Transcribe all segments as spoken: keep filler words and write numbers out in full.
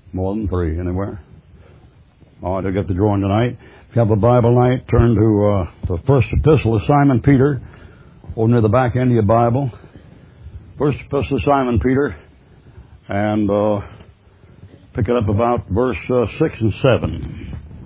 More than three, anywhere? All right, I'll get the drawing tonight. If you have a Bible night, turn to uh, the first epistle of Simon Peter, over near the back end of your Bible. First epistle of Simon Peter, and uh, pick it up about verse uh, six and seven.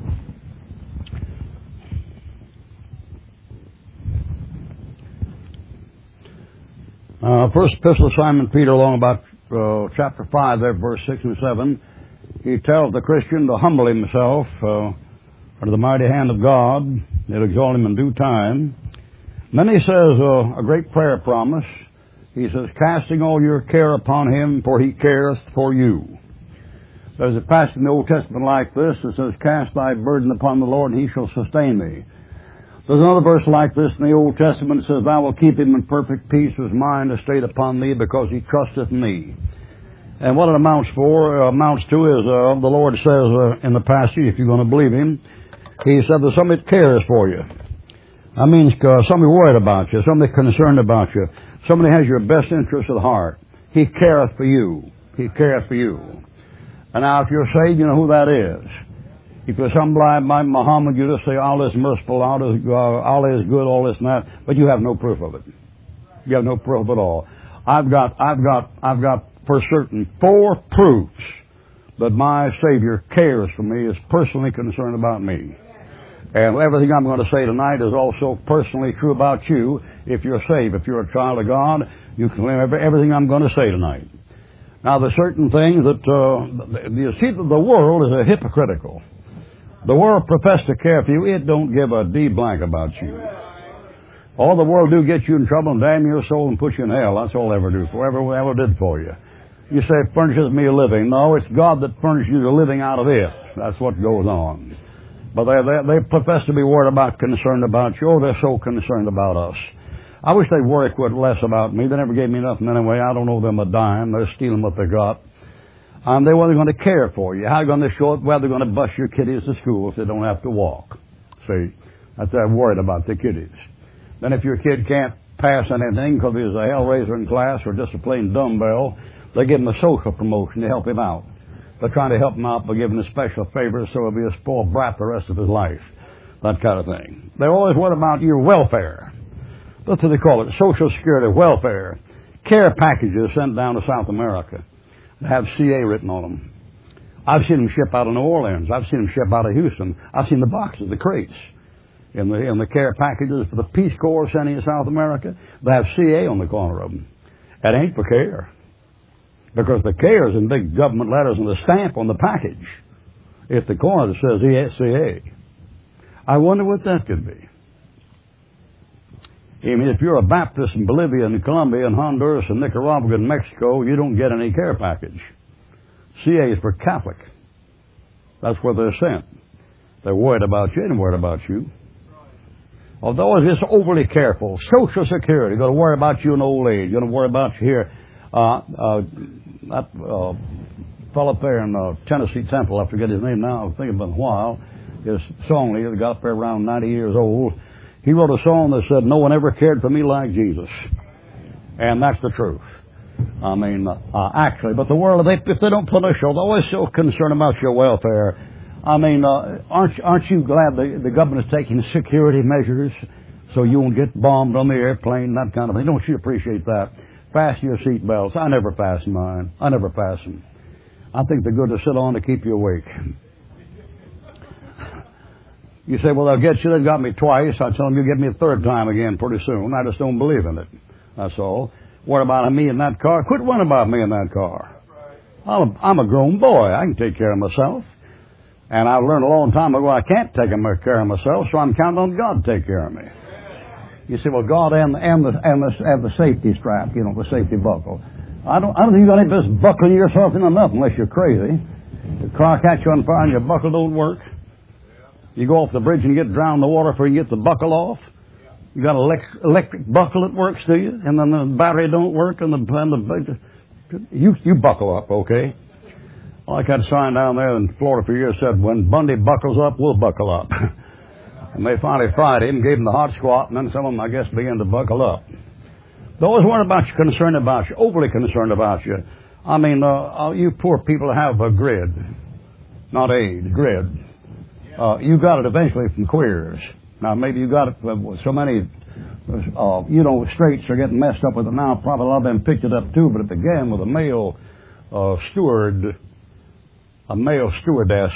Uh, first epistle of Simon Peter, along about uh, chapter five, there, verse six and seven, he tells the Christian to humble himself uh, under the mighty hand of God. He'll exalt him in due time. Then he says uh, a great prayer promise. He says, casting all your care upon him, for he careth for you. There's a passage in the Old Testament like this that says, cast thy burden upon the Lord, and he shall sustain thee. There's another verse like this in the Old Testament that says, thou wilt keep him in perfect peace whose mind is stayed upon thee, because he trusteth in thee. And what it amounts for, uh, amounts to is, uh, the Lord says uh, in the passage, if you're going to believe him, he said there's somebody that cares for you. That means uh, somebody worried about you, somebody concerned about you, somebody has your best interest at heart. He careth for you. He careth for you. And now if you're saved, you know who that is. If you're some blind by Muhammad, you just say, all is merciful, all is, uh, all is good, all this and that, but you have no proof of it. You have no proof at all. I've got, I've got, I've got for certain four proofs that my Savior cares for me, is personally concerned about me. And everything I'm going to say tonight is also personally true about you if you're saved. If you're a child of God, you can claim everything I'm going to say tonight. Now, there's certain things that, uh, you see that the world is a hypocritical. The world professes to care for you. It don't give a D blank about you. All the world do get you in trouble and damn your soul and put you in hell. That's all they ever do for, ever, ever did for you. You say, it furnishes me a living. No, it's God that furnishes you the living out of it. That's what goes on. But they, they, they profess to be worried about, concerned about you. Oh, they're so concerned about us. I wish they'd worry quite less about me. They never gave me nothing anyway. I don't owe them a dime. They're stealing what they got. Um, they weren't going to care for you. How are you going to show it? Well, they're going to bus your kiddies to school if they don't have to walk. See, that's they're worried about the kiddies. Then if your kid can't pass anything because he's a hellraiser in class or just a plain dumbbell, they give him a social promotion to help him out. They're trying to help him out by giving him special favors so he'll be a spoiled brat the rest of his life. That kind of thing. They're always worried about your welfare. That's what they call it, Social Security, welfare. Care packages sent down to South America. They have C A written on them. I've seen them ship out of New Orleans. I've seen them ship out of Houston. I've seen the boxes, the crates, in the in the care packages for the Peace Corps sending to South America. They have C A on the corner of them. That ain't for care. Because the care is in big government letters and the stamp on the package. It's the corner that says C A. I wonder what that could be. I mean, if you're a Baptist in Bolivia and Colombia and Honduras and Nicaragua and Mexico, you don't get any care package. C A is for Catholic. That's where they're sent. They're worried about you and worried about you. Although it's just overly careful. Social Security, going to worry about you in old age. Going to worry about you here. Uh, uh, that uh, fellow up there in uh, Tennessee Temple, I forget his name now, I've thinking about it a while, his song leader, got up there around ninety years old. He wrote a song that said, no one ever cared for me like Jesus. And that's the truth. I mean, uh, actually, but the world, if they, if they don't put a show, they're always so concerned about your welfare. I mean, uh, aren't, aren't you glad the, the government is taking security measures so you won't get bombed on the airplane, that kind of thing? Don't you appreciate that? Fasten your seat belts. I never fasten mine. I never fasten. I think they're good to sit on to keep you awake. You say, well, they'll get you. They got me twice. I tell them you'll get me a third time again pretty soon. I just don't believe in it. That's all. What about me in that car? Quit worrying about me in that car. I'm a, I'm a grown boy. I can take care of myself. And I learned a long time ago I can't take care of myself, so I'm counting on God to take care of me. You say, well, God and, and, the, and, the, and the safety strap, you know, the safety buckle. I don't, I don't think you got any business buckling yourself into nothing unless you're crazy. The car catch you on fire and your buckle don't work. You go off the bridge and get drowned in the water before you get the buckle off. You got an electric, electric buckle that works, do you? And then the battery don't work and the, and the you, you buckle up, okay? Like that sign down there in Florida for years said, when Bundy buckles up, we'll buckle up. And they finally fried him, gave him the hot squat, and then some of them, I guess, began to buckle up. They always worried about you, concerned about you, overly concerned about you. I mean, uh, you poor people have a grid, not AIDS, grid. Uh, you got it eventually from queers. Now, maybe you got it from so many, uh, you know, straights are getting messed up with it now. Probably a lot of them picked it up too, but it began with a male uh, steward, a male stewardess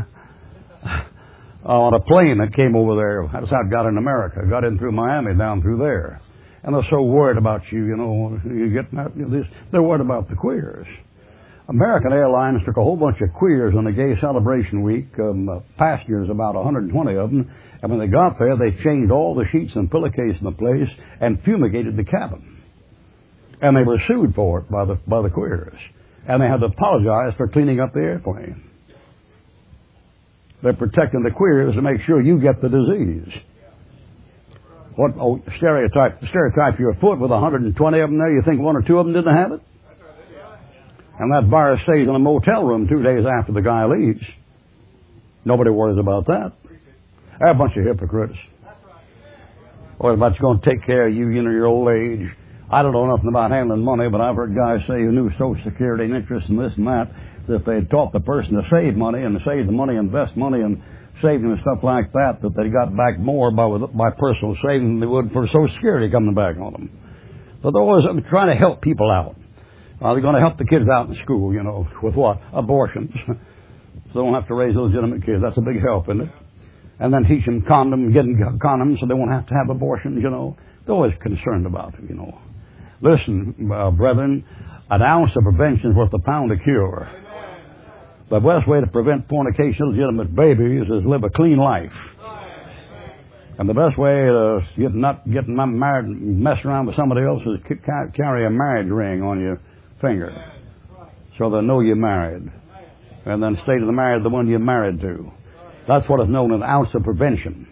on a plane that came over there. That's how it got in America. It got in through Miami, down through there. And they're so worried about you, you know, you get this. They're worried about the queers. American Airlines took a whole bunch of queers on the gay celebration week, um, uh, passengers, about one hundred twenty of them, and when they got there, they changed all the sheets and pillowcase in the place and fumigated the cabin. And they were sued for it by the, by the queers. And they had to apologize for cleaning up the airplane. They're protecting the queers to make sure you get the disease. What oh, stereotype? Stereotype your foot with one hundred twenty of them there. You think one or two of them didn't have it? And that virus stays in a motel room two days after the guy leaves. Nobody worries about that. They're a bunch of hypocrites. What about you going to take care of you, you know, your old age? I don't know nothing about handling money, but I've heard guys say who knew Social Security and interest and this and that, that if they had taught the person to save money and to save the money, invest money and saving and stuff like that, that they got back more by by personal saving than they would for Social Security coming back on them. But they're always trying to help people out. Uh, they're going to help the kids out in school, you know, with what? Abortions. So they don't have to raise legitimate kids. That's a big help, isn't it? And then teach them condom, getting condoms so they won't have to have abortions, you know. They're always concerned about it, you know. Listen, uh, brethren, an ounce of prevention is worth a pound of cure. The best way to prevent fornication of legitimate babies is live a clean life. And the best way to get not getting married, mess around with somebody else is carry a marriage ring on your finger, so they know you're married, and then stay to the married the one you're married to. That's what is known as an ounce of prevention.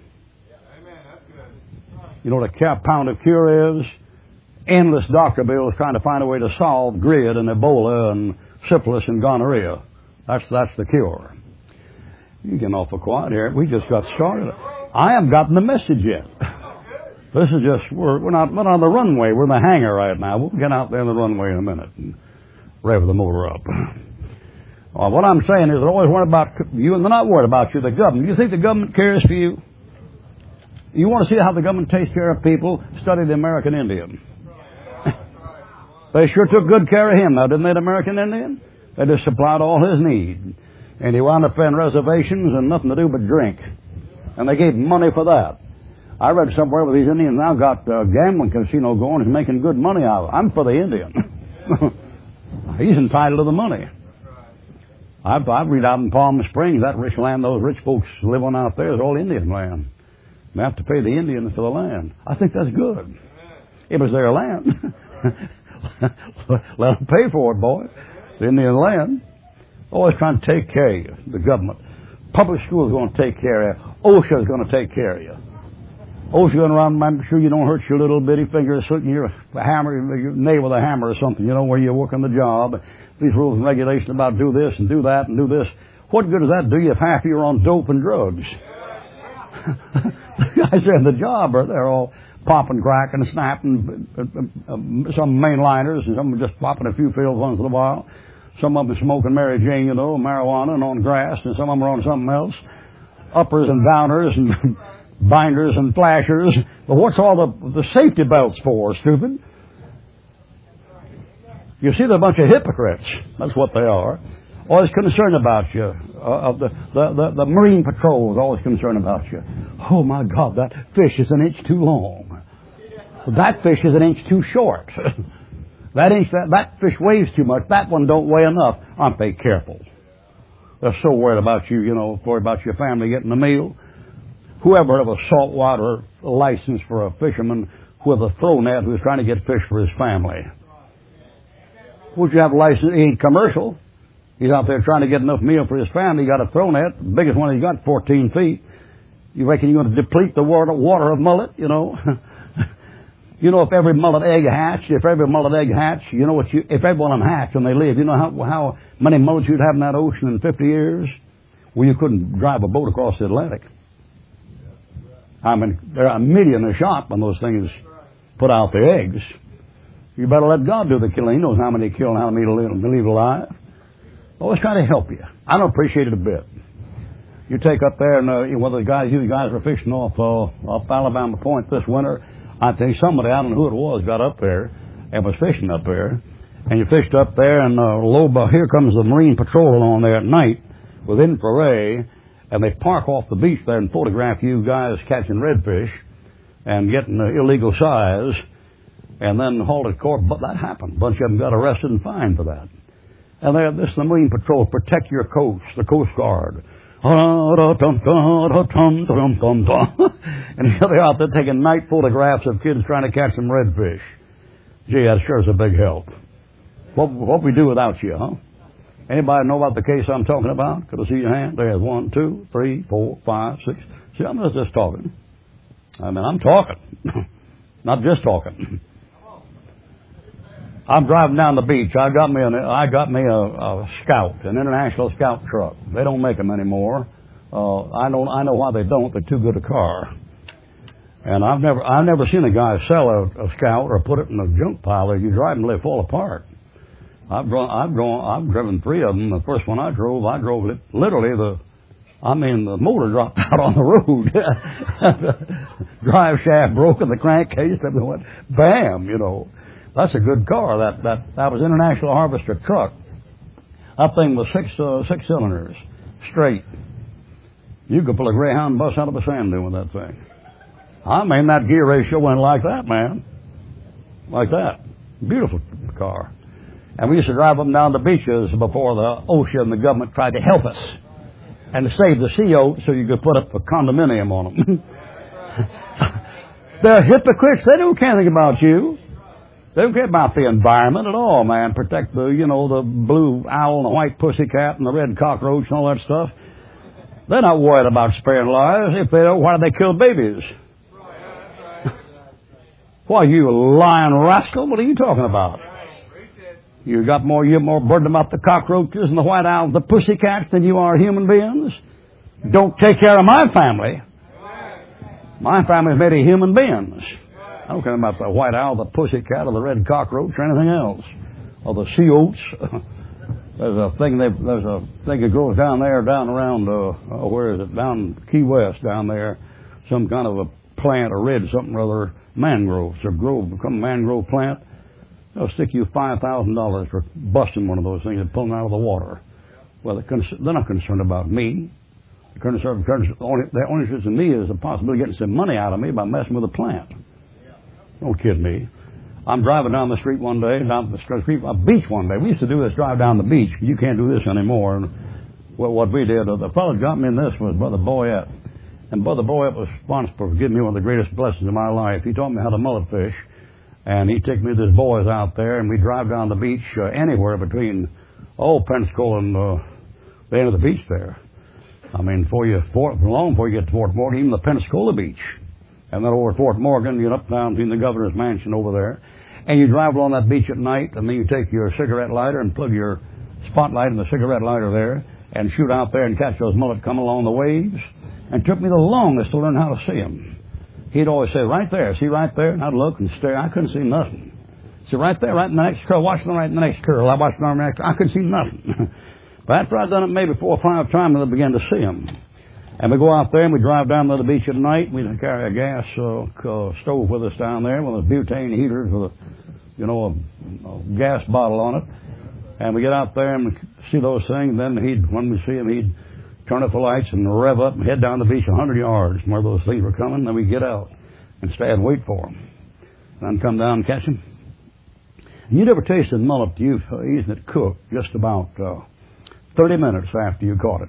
You know what a pound of cure is? Endless doctor bills trying to find a way to solve GRID and Ebola and syphilis and gonorrhea. That's that's the cure. You're getting awful quiet here. We just got started. I haven't gotten the message yet. This is just, we're, we're not we're not on the runway. We're in the hangar right now. We'll get out there on the runway in a minute and rev the motor up. Well, what I'm saying is they're always worried about you, and they're not worried about you, the government. You think the government cares for you? You want to see how the government takes care of people? Study the American Indian. They sure took good care of him now, didn't they, the American Indian? They just supplied all his need. And he wound up in reservations and nothing to do but drink. And they gave him money for that. I read somewhere where these Indians now got a gambling casino going and making good money out of it. I'm for the Indian. He's entitled to the money. I, I read out in Palm Springs, that rich land those rich folks live on out there is all Indian land. They have to pay the Indians for the land. I think that's good. It was their land. Let them pay for it, boy. The Indian land. Always trying to take care of you, the government. Public school is going to take care of you. OSHA is going to take care of you. OSHA going around, make sure you don't hurt your little bitty finger, sitting your hammer, your nail with a hammer or something, you know, where you're working the job. These rules and regulations about do this and do that and do this. What good does that do you if half of you are on dope and drugs? The guys there in the job are they're all popping crack and snapping, uh, uh, some mainliners, and some just popping a few pills once in a while. Some of them smoking Mary Jane, you know, marijuana and on grass, and some of them are on something else. Uppers and downers and binders and flashers. But what's all the, the safety belts for, stupid? You see, they're a bunch of hypocrites. That's what they are. Always concerned about you. Uh, the, the, the, the Marine Patrol is always concerned about you. Oh, my God, that fish is an inch too long. That fish is an inch too short. that, inch, that, that fish weighs too much. That one don't weigh enough. Aren't they careful? They're so worried about you, you know, worried about your family getting a meal. Whoever had a saltwater license for a fisherman with a throw net who's trying to get fish for his family. Would you have a license? He ain't commercial. He's out there trying to get enough meal for his family. He got a throw net. The biggest one he's got, fourteen feet. You reckon you're going to deplete the water, water of mullet, you know? You know, if every mullet egg hatched, if every mullet egg hatched, you know what you, if every one of them hatched and they live, you know how, how many mullets you'd have in that ocean in fifty years? Well, you couldn't drive a boat across the Atlantic. I mean, there are a million a shot when those things put out their eggs. You better let God do the killing. He knows how many to kill and how many to leave, to leave alive. Always try to help you. I don't appreciate it a bit. You take up there, and uh, you know, one of the guys, you guys were fishing off uh, off Alabama Point this winter. I think somebody, I don't know who it was, got up there and was fishing up there. And you fished up there, and uh, low, here comes the Marine Patrol along there at night with infrared, and they park off the beach there and photograph you guys catching redfish and getting the illegal size, and then hauled it court. But that happened. A bunch of them got arrested and fined for that. And they're, this is the Marine Patrol, protect your coast, the Coast Guard. And they're out there taking night photographs of kids trying to catch some redfish. Gee, that sure is a big help. What what we do without you, huh? Anybody know about the case I'm talking about? Could I see your hand? There's one, two, three, four, five, six. See, I'm not just talking. I mean, I'm talking. Not just talking. I'm driving down the beach. I got me an, I got me a, a Scout, an International Scout truck. They don't make them anymore. Uh, I don't. I know why they don't. They're too good a car. And I've never I've never seen a guy sell a, a Scout or put it in a junk pile that you drive and let it fall apart. I've drawn, I've drawn, I've driven three of them. The first one I drove, I drove it literally the, I mean the motor dropped out on the road. Drive shaft broke and the crankcase, everything went bam. You know, that's a good car. That that that was International Harvester truck. That thing was six uh, six cylinders straight. You could pull a Greyhound bus out of a sand dune with that thing. I mean, that gear ratio went like that, man. Like that. Beautiful car. And we used to drive them down the beaches before the OSHA and the government tried to help us and to save the C O so you could put up a condominium on them. They're hypocrites. They don't care anything about you. They don't care about the environment at all, man. Protect the, you know, the blue owl and the white pussycat and the red cockroach and all that stuff. They're not worried about sparing lives. If they don't, why do they kill babies? Why, you lying rascal, what are you talking about? You got more, you're more burdened about the cockroaches and the white owls, the pussycats than you are human beings. Don't take care of my family. My family's made of human beings. I don't care about the white owl, the pussycat, or the red cockroach, or anything else, or the sea oats. There's a thing they, there's a thing that grows down there, down around uh, oh, where is it? Down Key West, down there, some kind of a plant or red something or other, mangroves. Or grow become a mangrove plant. They'll stick you five thousand dollars for busting one of those things and pulling it out of the water. Well, they're, con- they're not concerned about me. They're concerned, the only, their only interest in me is the possibility of getting some money out of me by messing with a plant. Don't kid me. I'm driving down the street one day, down the street, a beach one day. We used to do this, drive down the beach. You can't do this anymore. And well, what we did, uh, the fellow that got me in this was Brother Boyette. And Brother Boyette was responsible for giving me one of the greatest blessings of my life. He taught me how to mullet fish. And he took me with his boys out there, and we drive down the beach uh, anywhere between, oh, Pensacola and uh, the end of the beach there. I mean, before you, for, long before you get to Fort Morgan, even the Pensacola beach. And then over at Fort Morgan, you get up down between the governor's mansion over there. And you drive along that beach at night, and then you take your cigarette lighter and plug your spotlight in the cigarette lighter there and shoot out there and catch those mullet coming along the waves. And it took me the longest to learn how to see them. He'd always say, right there, see right there? And I'd look and stare. I couldn't see nothing. See right there, right in the next curl. Watch them right in the next curl. I watched them right in the next. I couldn't see nothing. But after I'd done it maybe four or five times, I began to see them. And we go out there and we drive down to the beach at night. We carry a gas uh, uh, stove with us down there with a butane heater with a, you know, a, a gas bottle on it. And we get out there and we see those things. Then he'd, when we see them, he'd turn up the lights and rev up and head down the beach a hundred yards from where those things were coming. Then we get out and stay and wait for them. And then come down and catch them. And you never tasted mullet you've uh, eaten it cooked just about uh, thirty minutes after you caught it.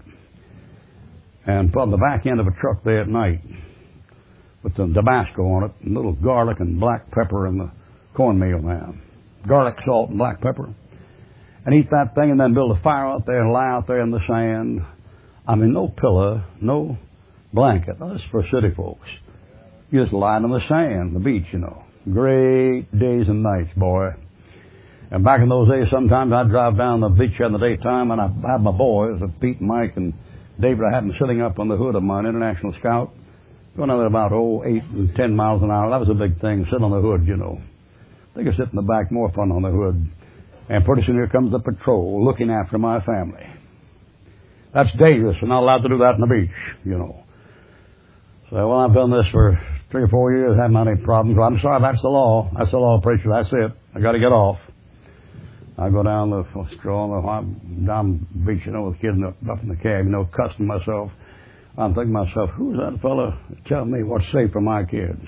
And from the back end of a truck there at night with some Tabasco on it, and little garlic and black pepper and the cornmeal, man. Garlic, salt, and black pepper. And eat that thing and then build a fire out there and lie out there in the sand. I mean, no pillow, no blanket. That's for city folks. You just lie in the sand, the beach, you know. Great days and nights, boy. And back in those days, sometimes I'd drive down the beach in the daytime, and I had my boys, Pete, Mike, and David. I had them sitting up on the hood of my International Scout, going out at about, oh, eight and ten miles an hour. That was a big thing, sitting on the hood, you know. They can sit in the back, more fun on the hood. And pretty soon here comes the patrol looking after my family. That's dangerous. We're not allowed to do that on the beach, you know. So, well, I've done this for three or four years, haven't had any problems. Well, I'm sorry, that's the law. That's the law, preacher. That's it. I got to get off. I go down the stroll on the down the beach, you know, with kids up in the cab, you know, cussing myself. I'm thinking to myself, who's that fella telling me what's safe for my kids?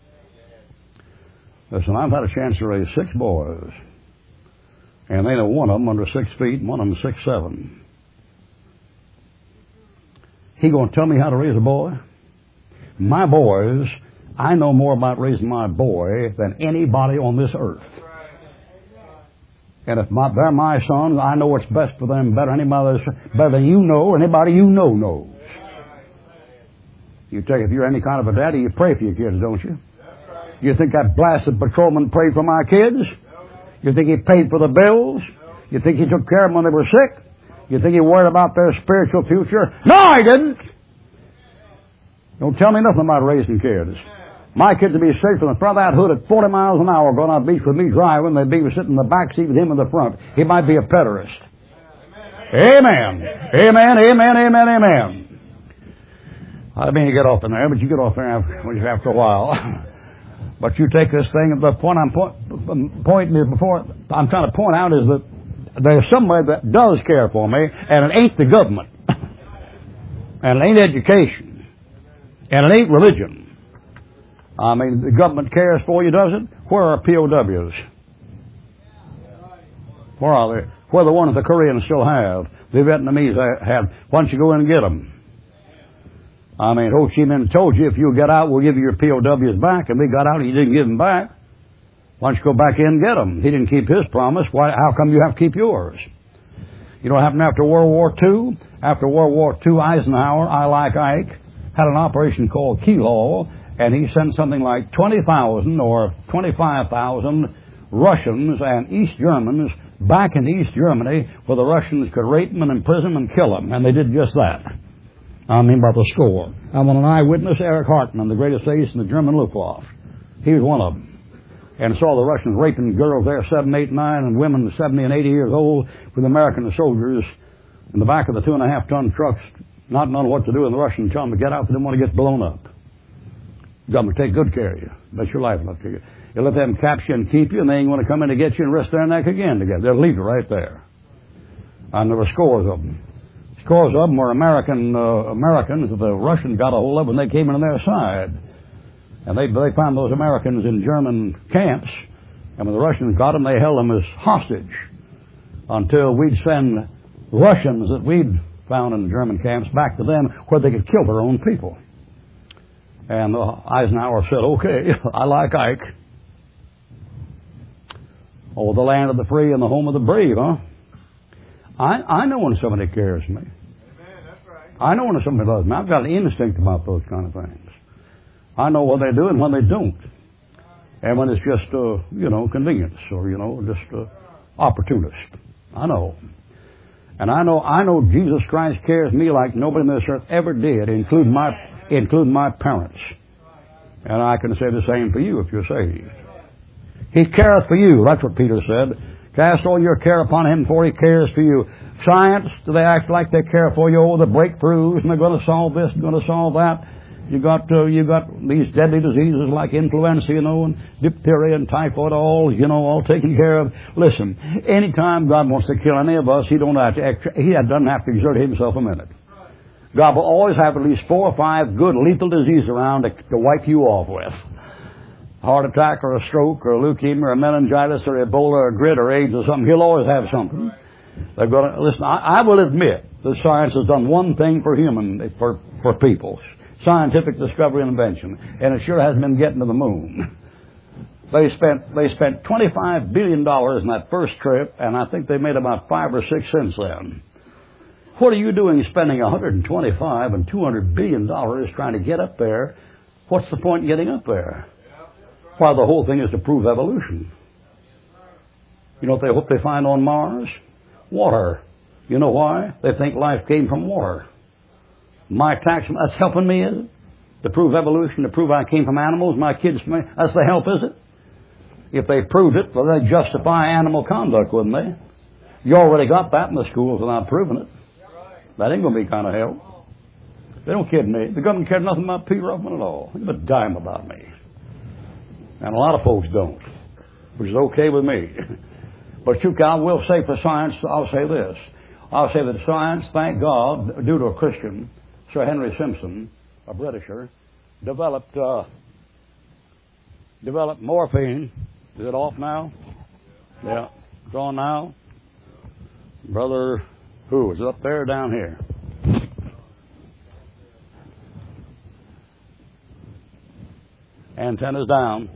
Listen, I've had a chance to raise six boys, and ain't one of them under six feet, and one of them six seven. He going to tell me how to raise a boy? My boys, I know more about raising my boy than anybody on this earth. And if my, they're my sons, I know what's best for them better than anybody, better than you know, or anybody you know knows. You take, if you're any kind of a daddy, you pray for your kids, don't you? You think that blasted patrolman prayed for my kids? You think he paid for the bills? You think he took care of them when they were sick? You think he worried about their spiritual future? No, he didn't! Don't tell me nothing about raising kids. My kids would be safe in the front of that hood at forty miles an hour going on the beach with me driving. They'd be sitting in the back seat with him in the front. He might be a pederast. Amen. Amen, amen, amen, amen. I didn't mean to get off in there, but you get off there after, after a while. But you take this thing, the point I'm point, pointing is before, I'm trying to point out is that there's somebody that does care for me, and it ain't the government. And it ain't education. And it ain't religion. I mean, the government cares for you, does it? Where are P O Ws? Where are they? Where are the ones the Koreans still have? The Vietnamese have. Why don't you go in and get them? I mean, Ho Chi Minh told you if you get out, we'll give you your P O Ws back. And we got out, he didn't give them back. Why don't you go back in and get them? He didn't keep his promise. Why? How come you have to keep yours? You know what happened after World War Two? After World War Two, Eisenhower, I like Ike, had an operation called Keyhole, and he sent something like twenty thousand or twenty-five thousand Russians and East Germans back into East Germany where the Russians could rape them and imprison them and kill them. And they did just that. I mean by the score. I'm an eyewitness, Erich Hartmann, the greatest ace in the German Luftwaffe. He was one of them. And saw the Russians raping girls there, seven, eight, nine, and women seventy and eighty years old with American soldiers in the back of the two and a half ton trucks, not knowing what to do, and the Russians telling them to get out, they didn't want to get blown up. The government take good care of you. Bet your life left you. You let them capture you and keep you, and they ain't going to come in to get you and rest their neck again together. They'll leave you right there. And there were scores of them. Scores of them were American uh, Americans that the Russians got a hold of when they came in on their side. And they they found those Americans in German camps, and when the Russians got them, they held them as hostage until we'd send Russians that we'd found in the German camps back to them where they could kill their own people. And uh, Eisenhower said, okay, I like Ike. Oh, the land of the free and the home of the brave, huh? I, I know when somebody cares for me. Amen, that's right. I know when somebody loves me. I've got an instinct about those kind of things. I know what they do and when they don't. And when it's just, uh, you know, convenience or, you know, just uh, opportunist. I know. And I know I know Jesus Christ cares for me like nobody on this earth ever did, including my, including my parents. And I can say the same for you if you're saved. He careth for you. That's what Peter said. Cast all your care upon him, for he cares for you. Science, do they act like they care for you? Oh, the breakthroughs, and they're going to solve this, and going to solve that. You got uh, you got these deadly diseases like influenza, you know, and diphtheria and typhoid, all you know, all taken care of. Listen, anytime God wants to kill any of us, He don't have to. He doesn't have to exert Himself a minute. God will always have at least four or five good lethal diseases around to, to wipe you off with. A heart attack or a stroke or a leukemia or a meningitis or Ebola or grid or AIDS or something. He'll always have something. They're going to listen. I, I will admit that science has done one thing for human for for people. Scientific discovery and invention, and it sure hasn't been getting to the moon. They spent they spent twenty-five billion dollars in that first trip, and I think they made about five or six since then. What are you doing spending one hundred twenty-five and two hundred billion dollars trying to get up there? What's the point in getting up there? Why, the whole thing is to prove evolution. You know what they hope they find on Mars? Water. You know why? They think life came from water. My tax, that's helping me, is it? To prove evolution, to prove I came from animals, my kids from me. That's the help, is it? If they proved it, well, they'd justify animal conduct, wouldn't they? You already got that in the schools without proving it. That ain't going to be kind of help. They don't kid me. The government cares nothing about Peter Ruffman at all. They give a dime about me. And a lot of folks don't, which is okay with me. But you, I will say for science, I'll say this. I'll say that science, thank God, due to a Christian, Sir Henry Simpson, a Britisher, developed uh, developed morphine. Is it off now? Yeah. It's on now. Brother, who is it up there or down here? Antenna's down.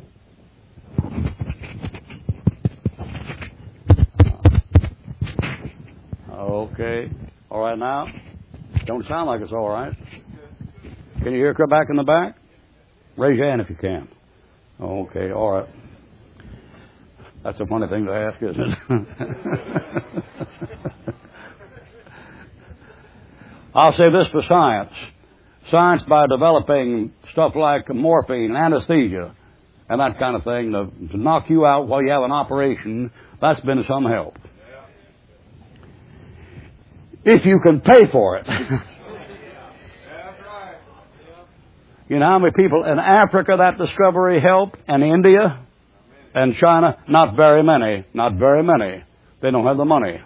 Okay. All right now? Don't sound like it's all right. Can you hear her back in the back? Raise your hand if you can. Okay, all right. That's a funny thing to ask, isn't it? I'll say this for science. Science, by developing stuff like morphine, anesthesia, and that kind of thing to, to knock you out while you have an operation, that's been some help. If you can pay for it. You know how many people in Africa that discovery helped, and India and China? Not very many. Not very many. They don't have the money.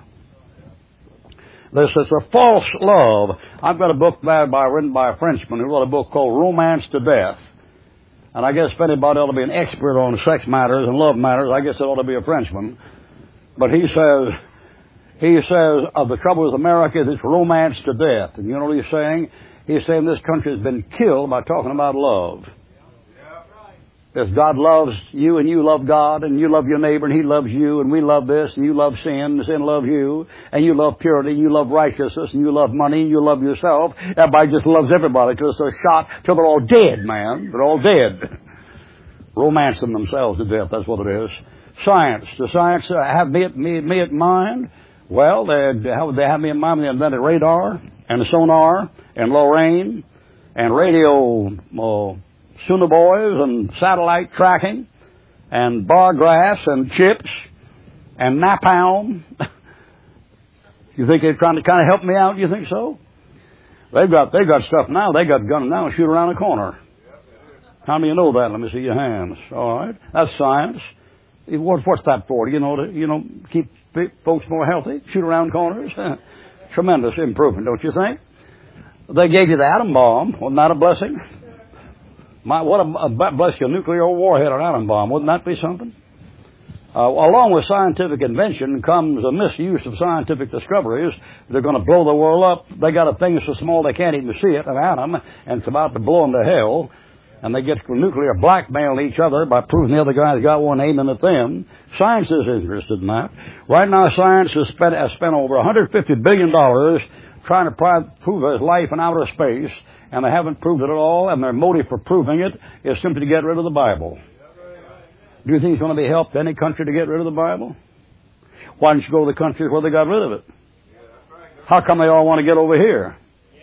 This is a false love. I've got a book by, by, written by a Frenchman who wrote a book called Romance to Death. And I guess if anybody ought to be an expert on sex matters and love matters, I guess it ought to be a Frenchman. But he says, he says, of the trouble with America is it's romance to death. And you know what he's saying? He's saying this country has been killed by talking about love. If God loves you and you love God and you love your neighbor and he loves you and we love this and you love sin and sin loves you and you love purity and you love righteousness and you love money and you love yourself, everybody just loves everybody till they're shot till they're all dead, man. They're all dead. Romancing themselves to death, that's what it is. Science. Does science uh, have me, me, me in mind? Well, they, how would they have me in mind when they invented radar and sonar and Lorraine and radio uh, sonobuoys and satellite tracking and bar grass and chips and napalm. You think they're trying to kind of help me out? You think so? They've got they've got stuff now. They got guns now and shoot around the corner. How many of you know that? Let me see your hands. All right, that's science. What, what's that for? You know, to you know keep folks more healthy. Shoot around corners. Tremendous improvement, don't you think? They gave you the atom bomb. Wasn't that a blessing? My, what a, a bless you, a nuclear warhead or atom bomb. Wouldn't that be something? Uh, along with scientific invention comes a misuse of scientific discoveries. They're going to blow the world up. They got a thing so small they can't even see it, an atom, and it's about to blow them to hell. And they get nuclear blackmail each other by proving the other guy's got one aiming at them. Science is interested in that. Right now, science has spent, has spent over one hundred fifty billion dollars trying to prove there's life in outer space. And they haven't proved it at all, and their motive for proving it is simply to get rid of the Bible. Do you think it's going to be helped any country to get rid of the Bible? Why don't you go to the countries where they got rid of it? How come they all want to get over here?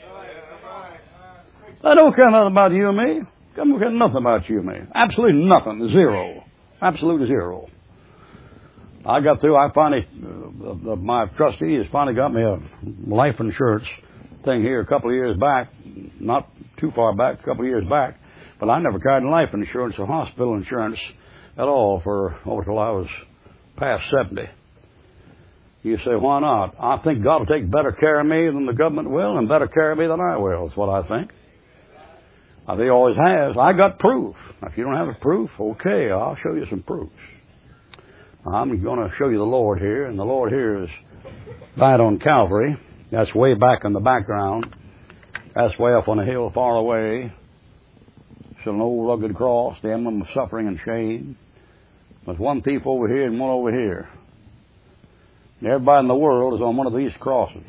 I don't care nothing about you and me. I don't care nothing about you and me. Absolutely nothing. Zero. Absolute zero. I got through, I finally, uh, my trustee has finally got me a life insurance thing here a couple of years back, not too far back, a couple of years back, but I never carried life insurance or hospital insurance at all for over till I was past seventy. You say, why not? I think God will take better care of me than the government will, and better care of me than I will, is what I think. I think He always has. I got proof. If you don't have a proof, okay, I'll show you some proofs. I'm going to show you the Lord here, and the Lord here is died on Calvary. That's way back in the background. That's way up on a hill far away. It's an old rugged cross, the emblem of suffering and shame. There's one thief over here and one over here. And everybody in the world is on one of these crosses.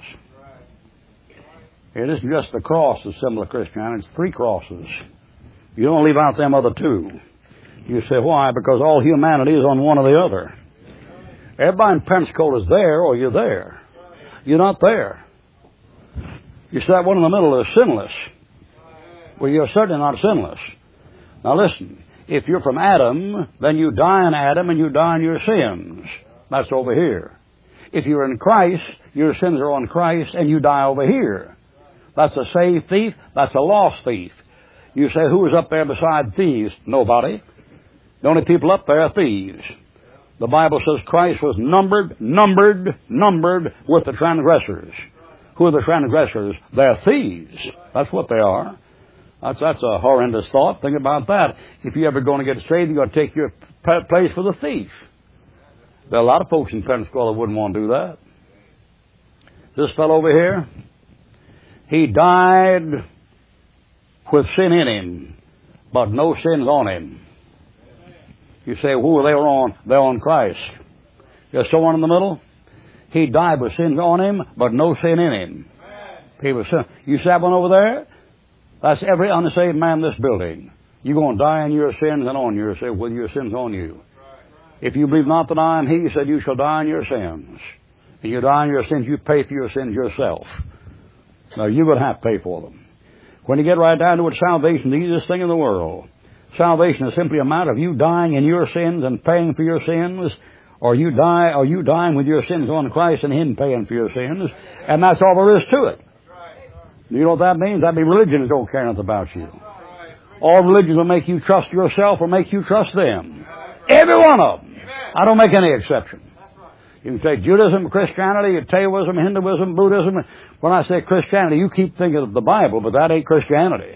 It isn't just the cross that's symbol of Christianity. It's three crosses. You don't leave out them other two. You say, why? Because all humanity is on one or the other. Everybody in Pensacola is there or you're there. You're not there. You say that one in the middle is sinless. Well, you're certainly not sinless. Now listen, If you're from Adam, then you die in Adam and you die in your sins. That's over here. If you're in Christ, your sins are on Christ and you die over here. That's a saved thief. That's a lost thief. You say, who is up there beside thieves? Nobody. The only people up there are thieves. The Bible says Christ was numbered, numbered, numbered with the transgressors. Who are the transgressors? They're thieves. That's what they are. That's, that's a horrendous thought. Think about that. If you're ever going to get saved, you're going to take your p- place for the thief. There are a lot of folks in Pensacola that wouldn't want to do that. This fellow over here, he died with sin in him, but no sins on him. You say, who are they on? They're on Christ. There's someone in the middle. He died with sins on him, but no sin in him. He was sin. You see that one over there? That's every unsaved man in this building. You're going to die in your sins and on your sins, with your sins on you. If you believe not that I am He, He said, you shall die in your sins. And you die in your sins, you pay for your sins yourself. Now, you're going to have to pay for them. When you get right down to it, salvation is the easiest thing in the world. Salvation is simply a matter of you dying in your sins and paying for your sins, or you die, or you dying with your sins on Christ and Him paying for your sins, and that's all there is to it. You know what that means? That means religions don't care nothing about you. All religions will make you trust yourself or make you trust them. Every one of them. I don't make any exception. You can take Judaism, Christianity, Taoism, Hinduism, Buddhism. When I say Christianity, you keep thinking of the Bible, but that ain't Christianity.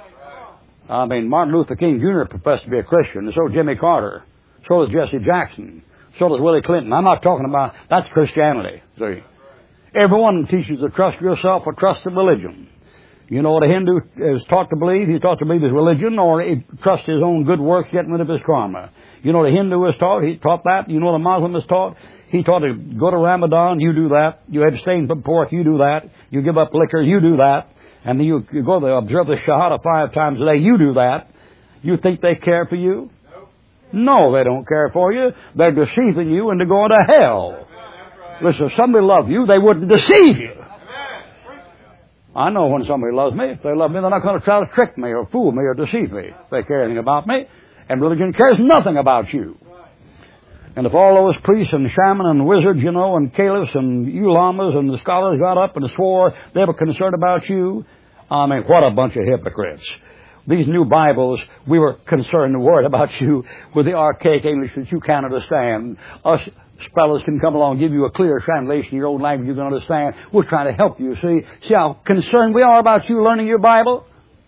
I mean, Martin Luther King Junior professed to be a Christian, and so did Jimmy Carter. So does Jesse Jackson. So does Willie Clinton. I'm not talking about, that's Christianity, see. Everyone teaches to trust yourself or trust in religion. You know what a Hindu is taught to believe? He's taught to believe his religion, or he trusts his own good works getting rid of his karma. You know what a Hindu is taught? He taught that. You know what a Muslim is taught? He taught to go to Ramadan, you do that. You abstain from pork, you do that. You give up liquor, you do that. And then you, you go to observe the Shahada five times a day, you do that. You think they care for you? No, they don't care for you. They're deceiving you into going to hell. Listen, if somebody loved you, they wouldn't deceive you. I know when somebody loves me. If they love me, they're not going to try to trick me or fool me or deceive me. If they care anything about me. And religion cares nothing about you. And if all those priests and shaman and wizards, you know, and caliphs and ulamas and the scholars got up and swore they were concerned about you, I mean, what a bunch of hypocrites. These new Bibles, we were concerned and worried about you with the archaic English that you can't understand. Us spellers can come along and give you a clear translation in your own language you can understand. We're trying to help you, see? See how concerned we are about you learning your Bible?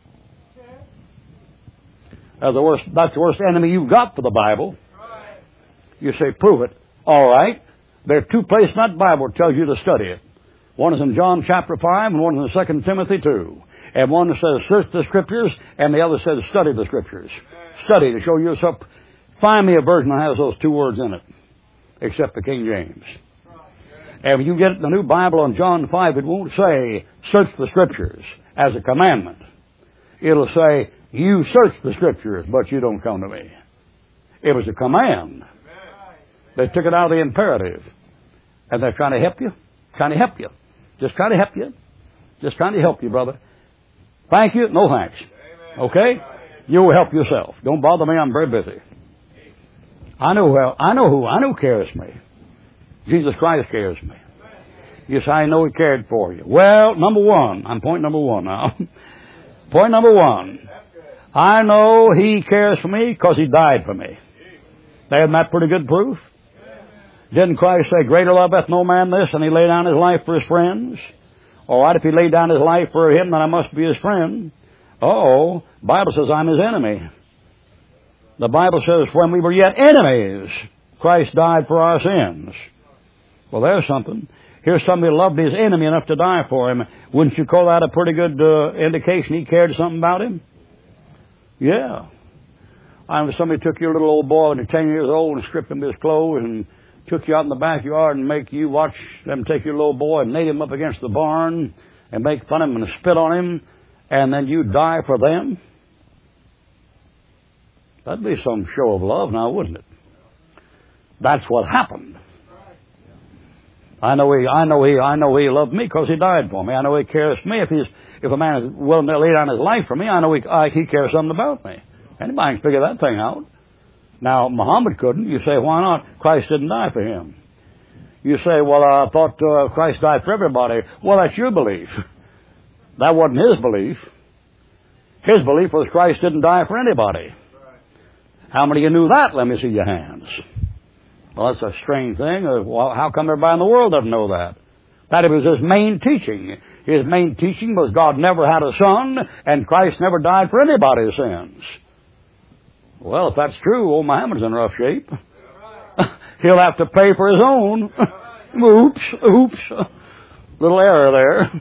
That's the worst, that's the worst enemy you've got for the Bible. You say, prove it. All right. There are two places in that Bible that tells you to study it. One is in John chapter five and one is in Second Timothy two. And one says, search the Scriptures, and the other says, study the Scriptures. Study to show yourself. Find me a version that has those two words in it, except the King James. And when you get the new Bible in John five, it won't say, search the Scriptures as a commandment. It'll say, you search the Scriptures, but you don't come to me. It was a command. They took it out of the imperative. And they're trying to help you. Trying to help you. Just trying to help you. Just trying to help you, brother. Thank you. No thanks. Okay? You will help yourself. Don't bother me. I'm very busy. I know who, I know who, I know who cares me. Jesus Christ cares me. Yes, I know He cared for you. Well, number one. I'm point number one now. Point number one. I know He cares for me because He died for me. Isn't that pretty good proof? Didn't Christ say, greater love hath no man this, and He laid down His life for His friends? All right, if He laid down His life for him, then I must be His friend. Uh-oh, the Bible says I'm His enemy. The Bible says when we were yet enemies, Christ died for our sins. Well, there's something. Here's somebody who loved his enemy enough to die for him. Wouldn't you call that a pretty good uh, indication He cared something about him? Yeah. I remember somebody took your little old boy when you're ten years old and stripped him of his clothes and took you out in the backyard and make you watch them take your little boy and nail him up against the barn and make fun of him and spit on him, and then you die for them? That'd be some show of love now, wouldn't it? That's what happened. I know he, I know he, I know he loved me because He died for me. I know He cares for me. If he's, if a man is willing to lay down his life for me, I know he, I, he cares something about me. Anybody can figure that thing out. Now, Muhammad couldn't. You say, why not? Christ didn't die for him. You say, well, I thought uh, Christ died for everybody. Well, that's your belief. That wasn't his belief. His belief was Christ didn't die for anybody. How many of you knew that? Let me see your hands. Well, that's a strange thing. Well, how come everybody in the world doesn't know that? That it was his main teaching. His main teaching was God never had a son, and Christ never died for anybody's sins. Well, if that's true, old Muhammad's in rough shape. He'll have to pay for his own. Oops, oops. Little error there.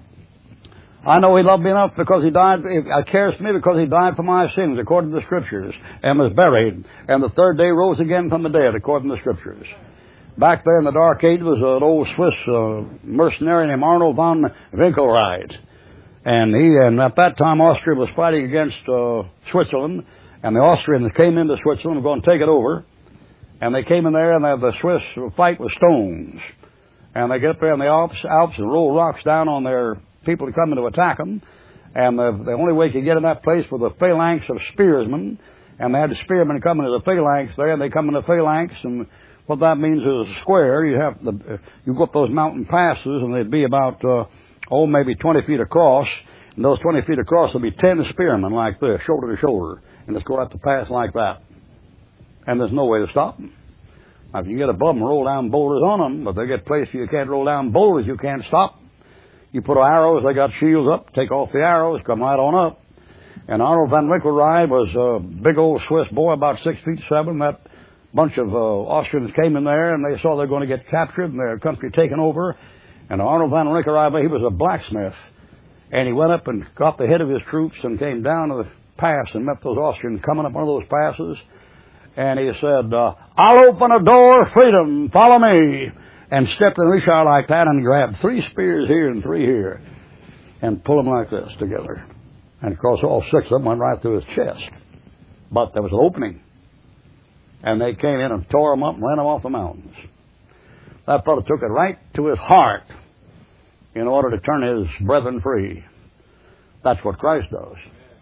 I know he loved me enough because he died, he cares for me because he died for my sins, according to the Scriptures, and was buried, and the third day rose again from the dead, according to the Scriptures. Back there in the Dark Ages was an old Swiss uh, mercenary named Arnold von Winkelried. And he, and at that time, Austria was fighting against uh, Switzerland, and the Austrians came into Switzerland and were going to take it over. And they came in there, and the Swiss fight with stones. And they get up there in the Alps, Alps and roll rocks down on their people to come in to attack them. And the, the only way you could get in that place were the phalanx of spearsmen. And they had the spearmen come into the phalanx there, and they come in the phalanx, and what that means is a square. You have the, you go up those mountain passes, and they'd be about, uh, oh, maybe twenty feet across. And those twenty feet across would be ten spearmen like this, shoulder to shoulder. And let's go up the pass like that. And there's no way to stop them. Now, if you get above them, roll down boulders on them, but they get places you can't roll down boulders, you can't stop them. You put arrows, they got shields up, take off the arrows, come right on up. And Arnold von Winkelried was a big old Swiss boy, about six feet seven. That bunch of uh, Austrians came in there, and they saw they were going to get captured and their country taken over. And Arnold von Winkelried, he was a blacksmith. And he went up and got the head of his troops and came down to the pass and met those Austrians coming up one of those passes. And he said, uh, I'll open a door of freedom, follow me. And stepped in the reach out like that and grabbed three spears here and three here and pulled them like this together. And of course all six of them went right through his chest. But there was an opening. And they came in and tore him up and ran him off the mountains. That fellow took it right to his heart in order to turn his brethren free. That's what Christ does.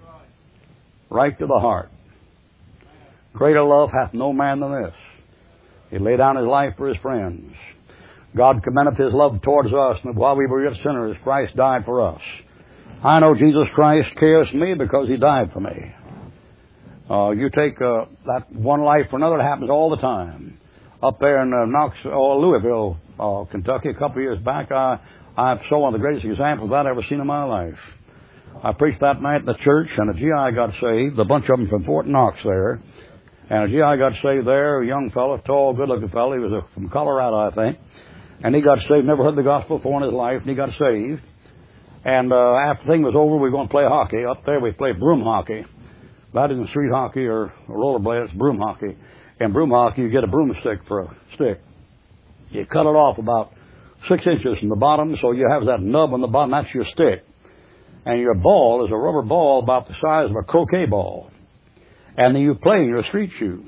Right to the heart. Greater love hath no man than this. He laid down his life for his friends. God commendeth his love towards us, and while we were yet sinners, Christ died for us. I know Jesus Christ cares for me because he died for me. Uh, you take uh, that one life for another, it happens all the time. Up there in uh, Knox, or Louisville, uh, Kentucky, a couple of years back, I, I saw one of the greatest examples I'd ever seen in my life. I preached that night in the church, and a G I got saved, a bunch of them from Fort Knox there. And a G I got saved there, a young fellow, tall, good-looking fellow. He was a, from Colorado, I think. And he got saved, never heard the gospel before in his life, and he got saved. And uh, after the thing was over, we were going to play hockey. Up there, we played broom hockey. That isn't street hockey or rollerblade, it's broom hockey. In broom hockey, you get a broomstick for a stick. You cut it off about six inches from the bottom, so you have that nub on the bottom, that's your stick. And your ball is a rubber ball about the size of a croquet ball. And then you play in your street shoes.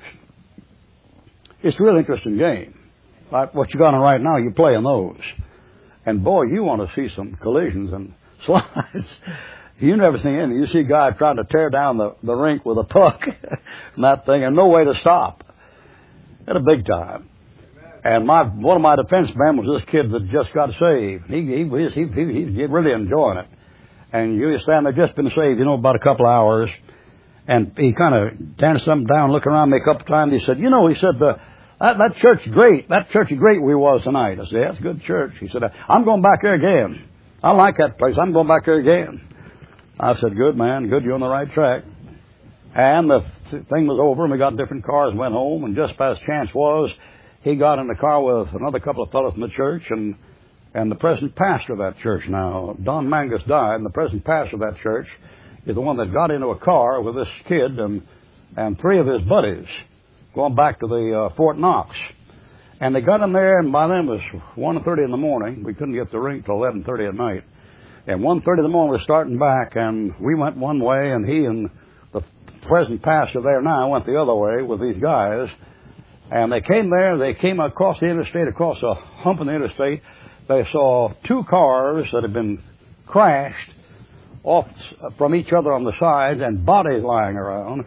It's a real interesting game. Like what you got on right now, you play in those. And boy, you want to see some collisions and slides. You never see anything. You see a guy trying to tear down the, the rink with a puck and that thing, and no way to stop. At a big time. And my one of my defense men was this kid that just got saved. He he was he, he, he's really enjoying it. And you stand there, just been saved, you know, about a couple of hours. And he kind of danced something down, looked around me a couple of times. He said, you know, he said, the, that, that church is great. That church is great we was tonight. I said, yeah, it's a good church. He said, I'm going back there again. I like that place. I'm going back there again. I said, good, man. Good, you're on the right track. And the th- thing was over, and we got different cars and went home. And just as chance was, he got in the car with another couple of fellows from the church, and and the present pastor of that church now, Don Mangus died, and the present pastor of that church is the one that got into a car with this kid and and three of his buddies going back to the uh, Fort Knox. And they got in there, and by then it was one thirty in the morning. We couldn't get the rink till eleven thirty at night. And one thirty in the morning, we're starting back, and we went one way, and he and the present pastor there now went the other way with these guys. And they came there, they came across the interstate, across a hump in the interstate. They saw two cars that had been crashed off from each other on the sides and bodies lying around.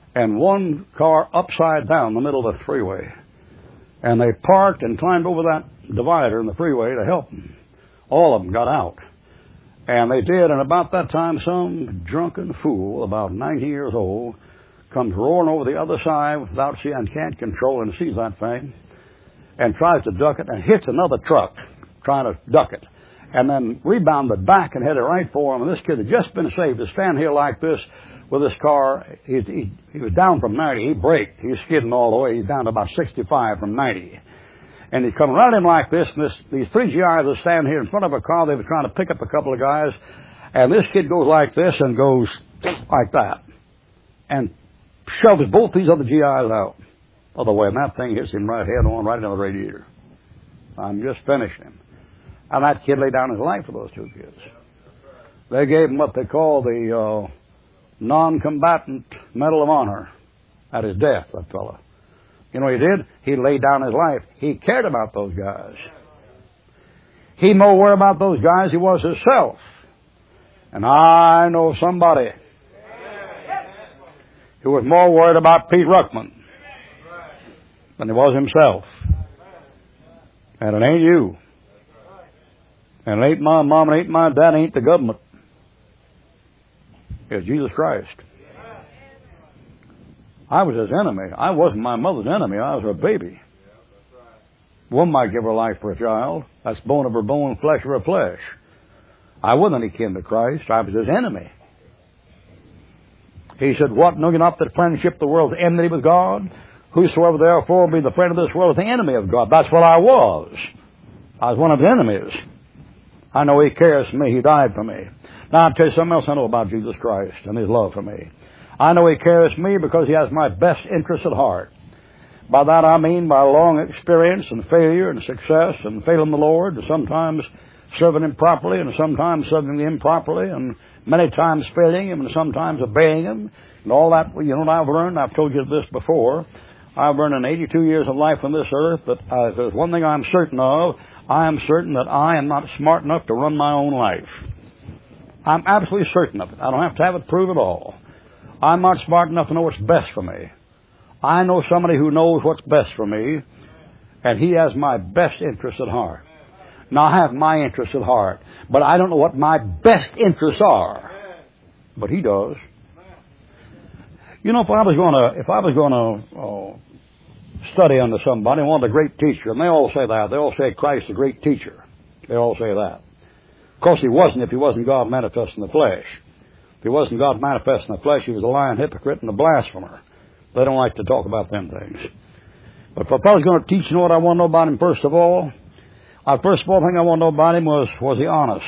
and one car upside down in the middle of the freeway. And they parked and climbed over that divider in the freeway to help them. All of them got out. And they did, and about that time, some drunken fool, about ninety years old, comes roaring over the other side without seeing, and can't control and sees that thing, and tries to duck it, and hits another truck trying to duck it. And then rebounded back and headed right for him. And this kid had just been saved to stand here like this with his car. He, he, he was down from ninety. He braked. He was skidding all the way. He's down to about sixty-five from ninety. And he's coming right at him like this. And this, these three G Is are standing here in front of a car. They were trying to pick up a couple of guys. And this kid goes like this and goes like that. And shoves both these other G Is out of the way. And that thing hits him right head on, right into the radiator. I'm just finishing him. And that kid laid down his life for those two kids. They gave him what they call the uh, non-combatant Medal of Honor at his death, that fella. You know what he did? He laid down his life. He cared about those guys. He more worried about those guys he was himself. And I know somebody who was more worried about Pete Ruckman than he was himself. And it ain't you. And it ain't my mom, it ain't my dad, it ain't the government. It's Jesus Christ. I was his enemy. I wasn't my mother's enemy. I was her baby. One might give her life for a child. That's bone of her bone, flesh of her flesh. I wasn't any kin to Christ. I was his enemy. He said, what, know you not that friendship of the world is enmity with God? Whosoever therefore be the friend of this world is the enemy of God. That's what I was. I was one of his enemies. I know he cares for me. He died for me. Now I'll tell you something else I know about Jesus Christ and his love for me. I know he cares for me because he has my best interest at heart. By that I mean by long experience and failure and success and failing the Lord, and sometimes serving him properly and sometimes serving him improperly, and many times failing him and sometimes obeying him. And all that, you know what I've learned? I've told you this before. I've learned in eighty-two years of life on this earth that uh, if there's one thing I'm certain of, I am certain that I am not smart enough to run my own life. I'm absolutely certain of it. I don't have to have it proved at all. I'm not smart enough to know what's best for me. I know somebody who knows what's best for me, and he has my best interests at heart. Now, I have my interests at heart, but I don't know what my best interests are. But he does. You know, if I was going to, if I was going to uh, study under somebody, one of the great teachers, and they all say that. They all say Christ is a great teacher. They all say that. Of course, he wasn't if he wasn't God manifest in the flesh. If he wasn't God manifest in the flesh, he was a lying hypocrite and a blasphemer. They don't like to talk about them things. But if I was going to teach you know what I want to know about him, first of all, uh, first of all, the thing I want to know about him was, was he honest?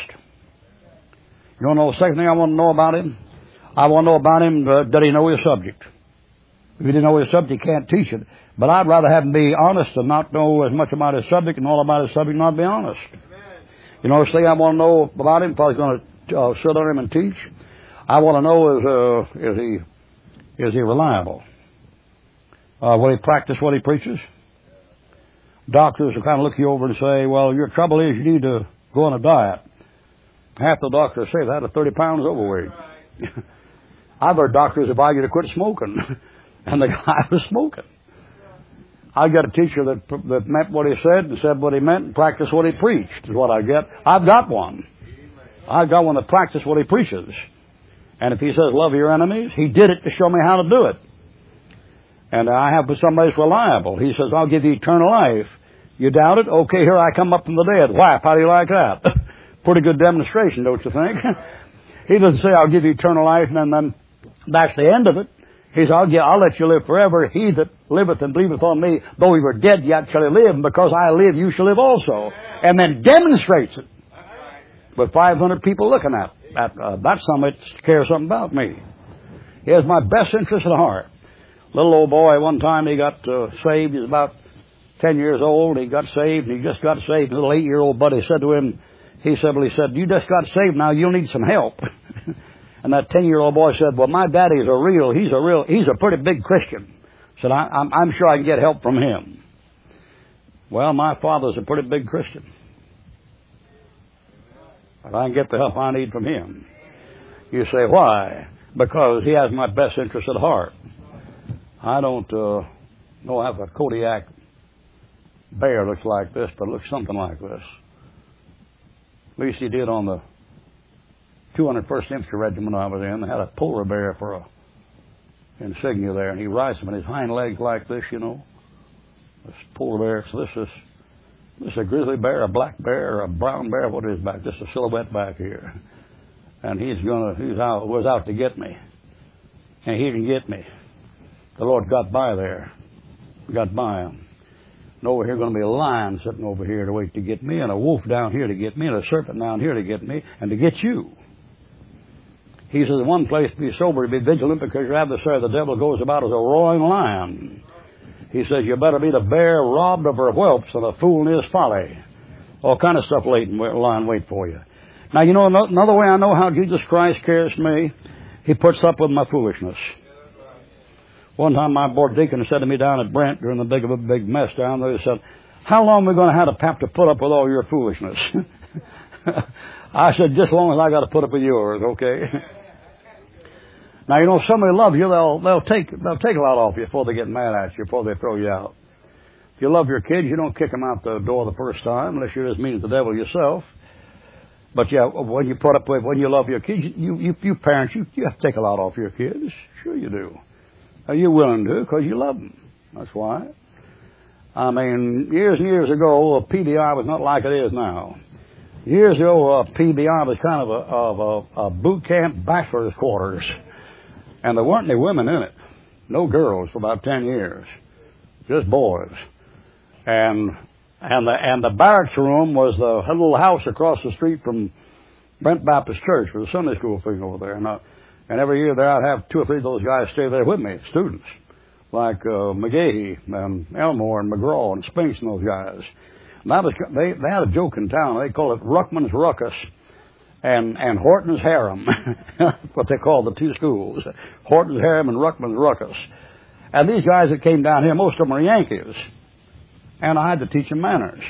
You want to know the second thing I want to know about him? I want to know about him, uh, did he know his subject? If he didn't know his subject, he can't teach it. But I'd rather have him be honest than not know as much about his subject and all about his subject and not be honest. You know, the thing I want to know about him, if I was going to uh, sit on him and teach, I want to know is, uh, is he, is he reliable? Uh, will he practice what he preaches? Doctors will kind of look you over and say, well, your trouble is you need to go on a diet. Half the doctors say that are thirty pounds overweight. I've heard doctors advise you to quit smoking, and the guy was smoking. I got a teacher that that meant what he said and said what he meant and practiced what he preached is what I get. I've got one. I've got one that practiced what he preaches. And if he says love your enemies, he did it to show me how to do it. And I have somebody that's reliable. He says, I'll give you eternal life. You doubt it? Okay, here I come up from the dead. Whap, how do you like that? Pretty good demonstration, don't you think? He doesn't say, I'll give you eternal life, and then, then that's the end of it. He says, I'll, give, I'll let you live forever. He that liveth and believeth on me, though he were dead, yet shall he live. And because I live, you shall live also. And then demonstrates it with five hundred people looking at it. That, uh, that's somebody that cares something about me. He has my best interest at heart. Little old boy, one time he got uh, saved. He was about ten years old. He got saved. He just got saved. His little eight-year-old buddy said to him, he said, well, he said, you just got saved now. You'll need some help. And that ten-year-old boy said, well, my daddy's a real, he's a real, he's a pretty big Christian. Said, I, I'm, I'm sure I can get help from him. Well, my father's a pretty big Christian. But I can get the help I need from him. You say, why? Because he has my best interest at heart. I don't uh, know how a Kodiak bear looks like this, but it looks something like this. At least he did on the two hundred first Infantry Regiment I was in. They had a polar bear for a insignia there, and he rides them in his hind legs like this, you know. This polar bear. So this is this is a grizzly bear, a black bear, a brown bear. What is back? Just a silhouette back here. And he's gonna he's out was out to get me, and he didn't get me. The Lord got by there, got by him. And over here going to be a lion sitting over here to wait to get me, and a wolf down here to get me, and a serpent down here to get me, and to get you. He says, in one place, be sober, be vigilant, because your adversary, the devil, goes about as a roaring lion. He says, you better be the bear robbed of her whelps and a fool in his folly. All kind of stuff laid in line wait for you. Now, you know, another way I know how Jesus Christ cares for me, he puts up with my foolishness. One time my board deacon said to me down at Brent during the big of a big mess down there, he said, how long are we going to have to have to put up with all your foolishness? I said, just as long as I got to put up with yours, okay? Now, you know, if somebody loves you, they'll, they'll take, they'll take a lot off you before they get mad at you, before they throw you out. If you love your kids, you don't kick them out the door the first time, unless you're as mean as the devil yourself. But yeah, when you put up with, when you love your kids, you, you, you parents, you, you have to take a lot off your kids. Sure you do. Are you willing to? Because you love them. That's why. I mean, years and years ago, a P B I was not like it is now. Years ago, a P B I was kind of a, of a, a boot camp bachelor's quarters. And there weren't any women in it. No girls for about ten years. Just boys. And and the and the barracks room was the little house across the street from Brent Baptist Church, for the Sunday school thing over there. And, uh, and every year there I'd have two or three of those guys stay there with me, students, like uh, McGahee and Elmore and McGraw and Spinks and those guys. And that was, they, they had a joke in town. They called it Ruckman's Ruckus and, and Horton's Harem. That's what they called the two schools, Horton's Harem and Ruckman's Ruckus. And these guys that came down here, most of them were Yankees. And I had to teach them manners.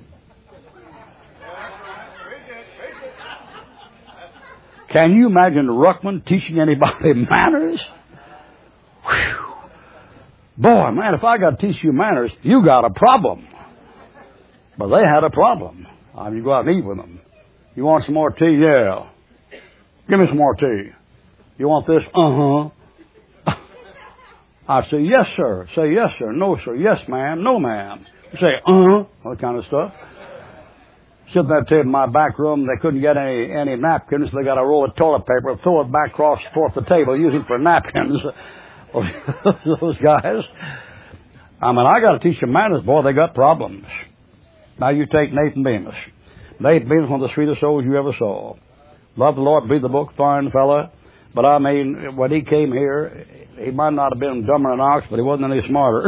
Can you imagine Ruckman teaching anybody manners? Whew. Boy, man, if I got to teach you manners, you got a problem. But they had a problem. I mean, you go out and eat with them. You want some more tea? Yeah. Give me some more tea. You want this? Uh-huh. I say, yes, sir. Say, yes, sir. No, sir. Yes, ma'am. No, ma'am. Say, uh-huh. That kind of stuff. Sitting at that table in my back room, they couldn't get any, any napkins. They got a roll of toilet paper, throw it back across forth the table, using it for napkins. Those guys. I mean, I got to teach them manners, boy. They got problems. Now you take Nathan Bemis. Nathan Bemis, one of the sweetest souls you ever saw. Loved the Lord, read the book, fine fella. But I mean, when he came here, he might not have been dumber than an ox, but he wasn't any smarter.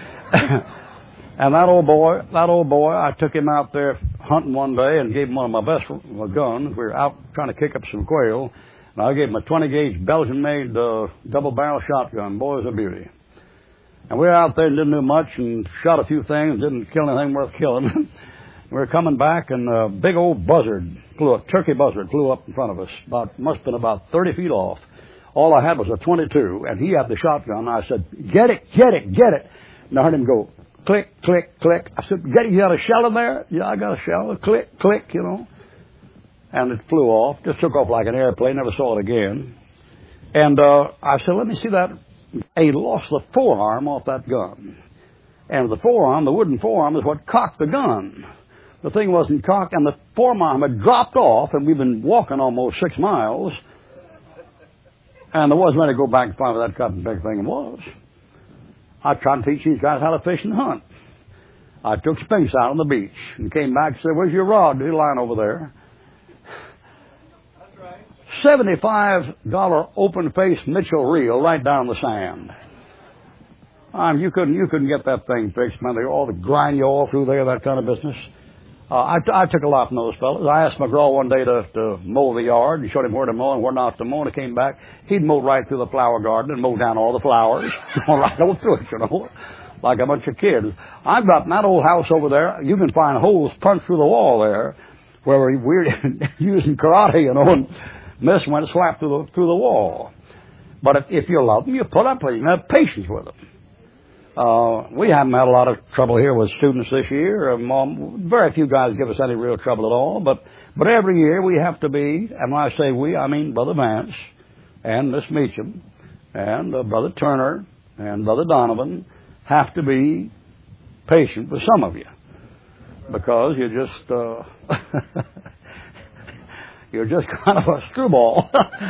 And that old boy, that old boy, I took him out there hunting one day and gave him one of my best guns. We were out trying to kick up some quail. And I gave him a twenty gauge Belgian-made uh, double-barrel shotgun. Boy, it was a beauty. And we were out there and didn't do much and shot a few things, didn't kill anything worth killing. We were coming back, and a big old buzzard flew up, turkey buzzard flew up in front of us. About must have been about thirty feet off. All I had was a twenty-two, and he had the shotgun. I said, "Get it, get it, get it!" And I heard him go, click, click, click. I said, "Get it, you got a shell in there?" "Yeah, I got a shell." Click, click, you know. And it flew off. Just took off like an airplane. Never saw it again. And uh, I said, "Let me see that." He lost the forearm off that gun. And the forearm, the wooden forearm, is what cocked the gun. The thing wasn't cocked, and the forearm had dropped off, and we've been walking almost six miles. And there wasn't any to go back and find where that cotton big thing was. I tried to teach these guys how to fish and hunt. I took Spinks out on the beach and came back and said, "Where's your rod?" He's lying over there. That's right. seventy-five dollar open-faced Mitchell reel right down the sand. Um, you couldn't you couldn't get that thing fixed, man. They all the grind you all through there, that kind of business. Uh, I, I took a lot from those fellas. I asked McGraw one day to, to mow the yard and showed him where to mow and where not to mow. And he came back. He'd mow right through the flower garden and mow down all the flowers. Right over through it, you know, like a bunch of kids. I've got in that old house over there. You can find holes punched through the wall there where we're using karate, you know, and Miss went slap through the, through the wall. But if, if you love them, you put up with them. You have patience with them. Uh, we haven't had a lot of trouble here with students this year. Um, very few guys give us any real trouble at all. But, but every year we have to be, and when I say we, I mean Brother Vance and Miss Meacham and uh, Brother Turner and Brother Donovan have to be patient with some of you. Because you're just, uh, you're just kind of a screwball.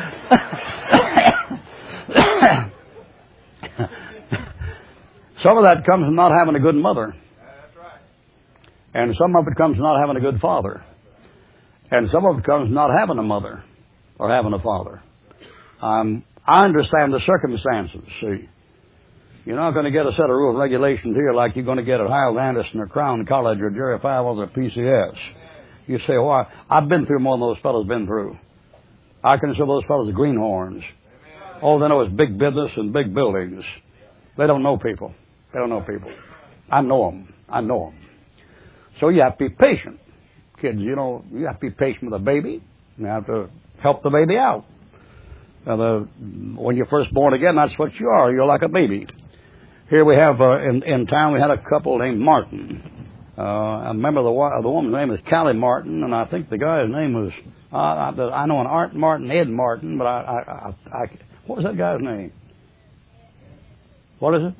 Some of that comes from not having a good mother. That's right. And some of it comes from not having a good father. And some of it comes from not having a mother or having a father. Um, I understand the circumstances, see. You're not going to get a set of rules and regulations here like you're going to get at Harold Anderson or Crown College or Jerry Falwell or P C S. You say, well, I've been through more than those fellows been through. I consider those fellows greenhorns. All they know is big business and big buildings. They don't know people. They don't know people. I know them. I know them. So you have to be patient. Kids, you know, you have to be patient with a baby. You have to help the baby out. Now, the, when you're first born again, that's what you are. You're like a baby. Here we have, uh, in, in town, we had a couple named Martin. Uh, I remember the, the woman's name is Callie Martin, and I think the guy's name was, uh, I, I know an Art Martin, Ed Martin, but I, I, I, I, what was that guy's name? What is it?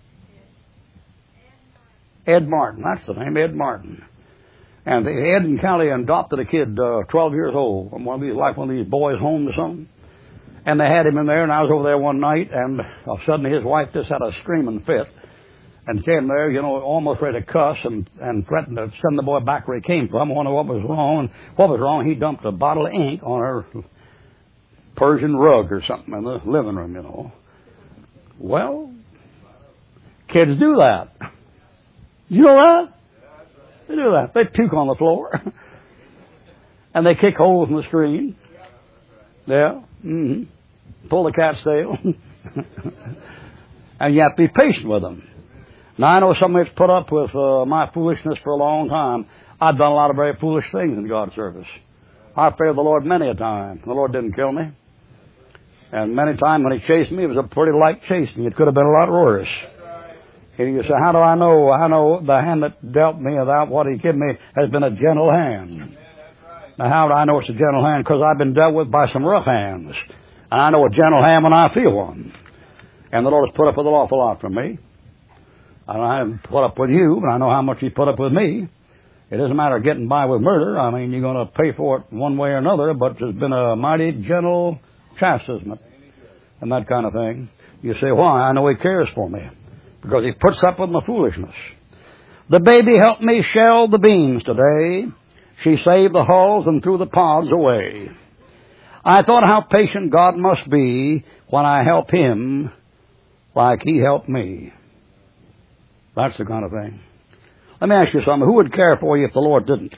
Ed Martin. That's the name, Ed Martin. And Ed and Callie adopted a kid, uh, twelve years old, from one of these, like one of these boys' homes or something. And they had him in there, and I was over there one night, and all of a sudden his wife just had a screaming fit. And came there, you know, almost ready to cuss and, and threatened to send the boy back where he came from. I wondered what was wrong. And what was wrong, he dumped a bottle of ink on her Persian rug or something in the living room, you know. Well, kids do that. You know that? They do that. They puke on the floor. And they kick holes in the screen. Yeah. Mm-hmm. Pull the cat's tail. And you have to be patient with them. Now, I know somebody's put up with uh, my foolishness for a long time. I've done a lot of very foolish things in God's service. I feared the Lord many a time. The Lord didn't kill me. And many times when He chased me, it was a pretty light chasing. It could have been a lot worse. And you say, how do I know? I know the hand that dealt me without what He gave me has been a gentle hand. Now, how do I know it's a gentle hand? Because I've been dealt with by some rough hands. And I know a gentle hand when I feel one. And the Lord has put up with an awful lot from me. I haven't put up with you, but I know how much He's put up with me. It doesn't matter getting by with murder. I mean, you're going to pay for it one way or another, but there's been a mighty gentle chastisement and that kind of thing. You say, why? I know He cares for me because He puts up with my foolishness. The baby helped me shell the beans today. She saved the hulls and threw the pods away. I thought how patient God must be when I help Him like He helped me. That's the kind of thing. Let me ask you something. Who would care for you if the Lord didn't?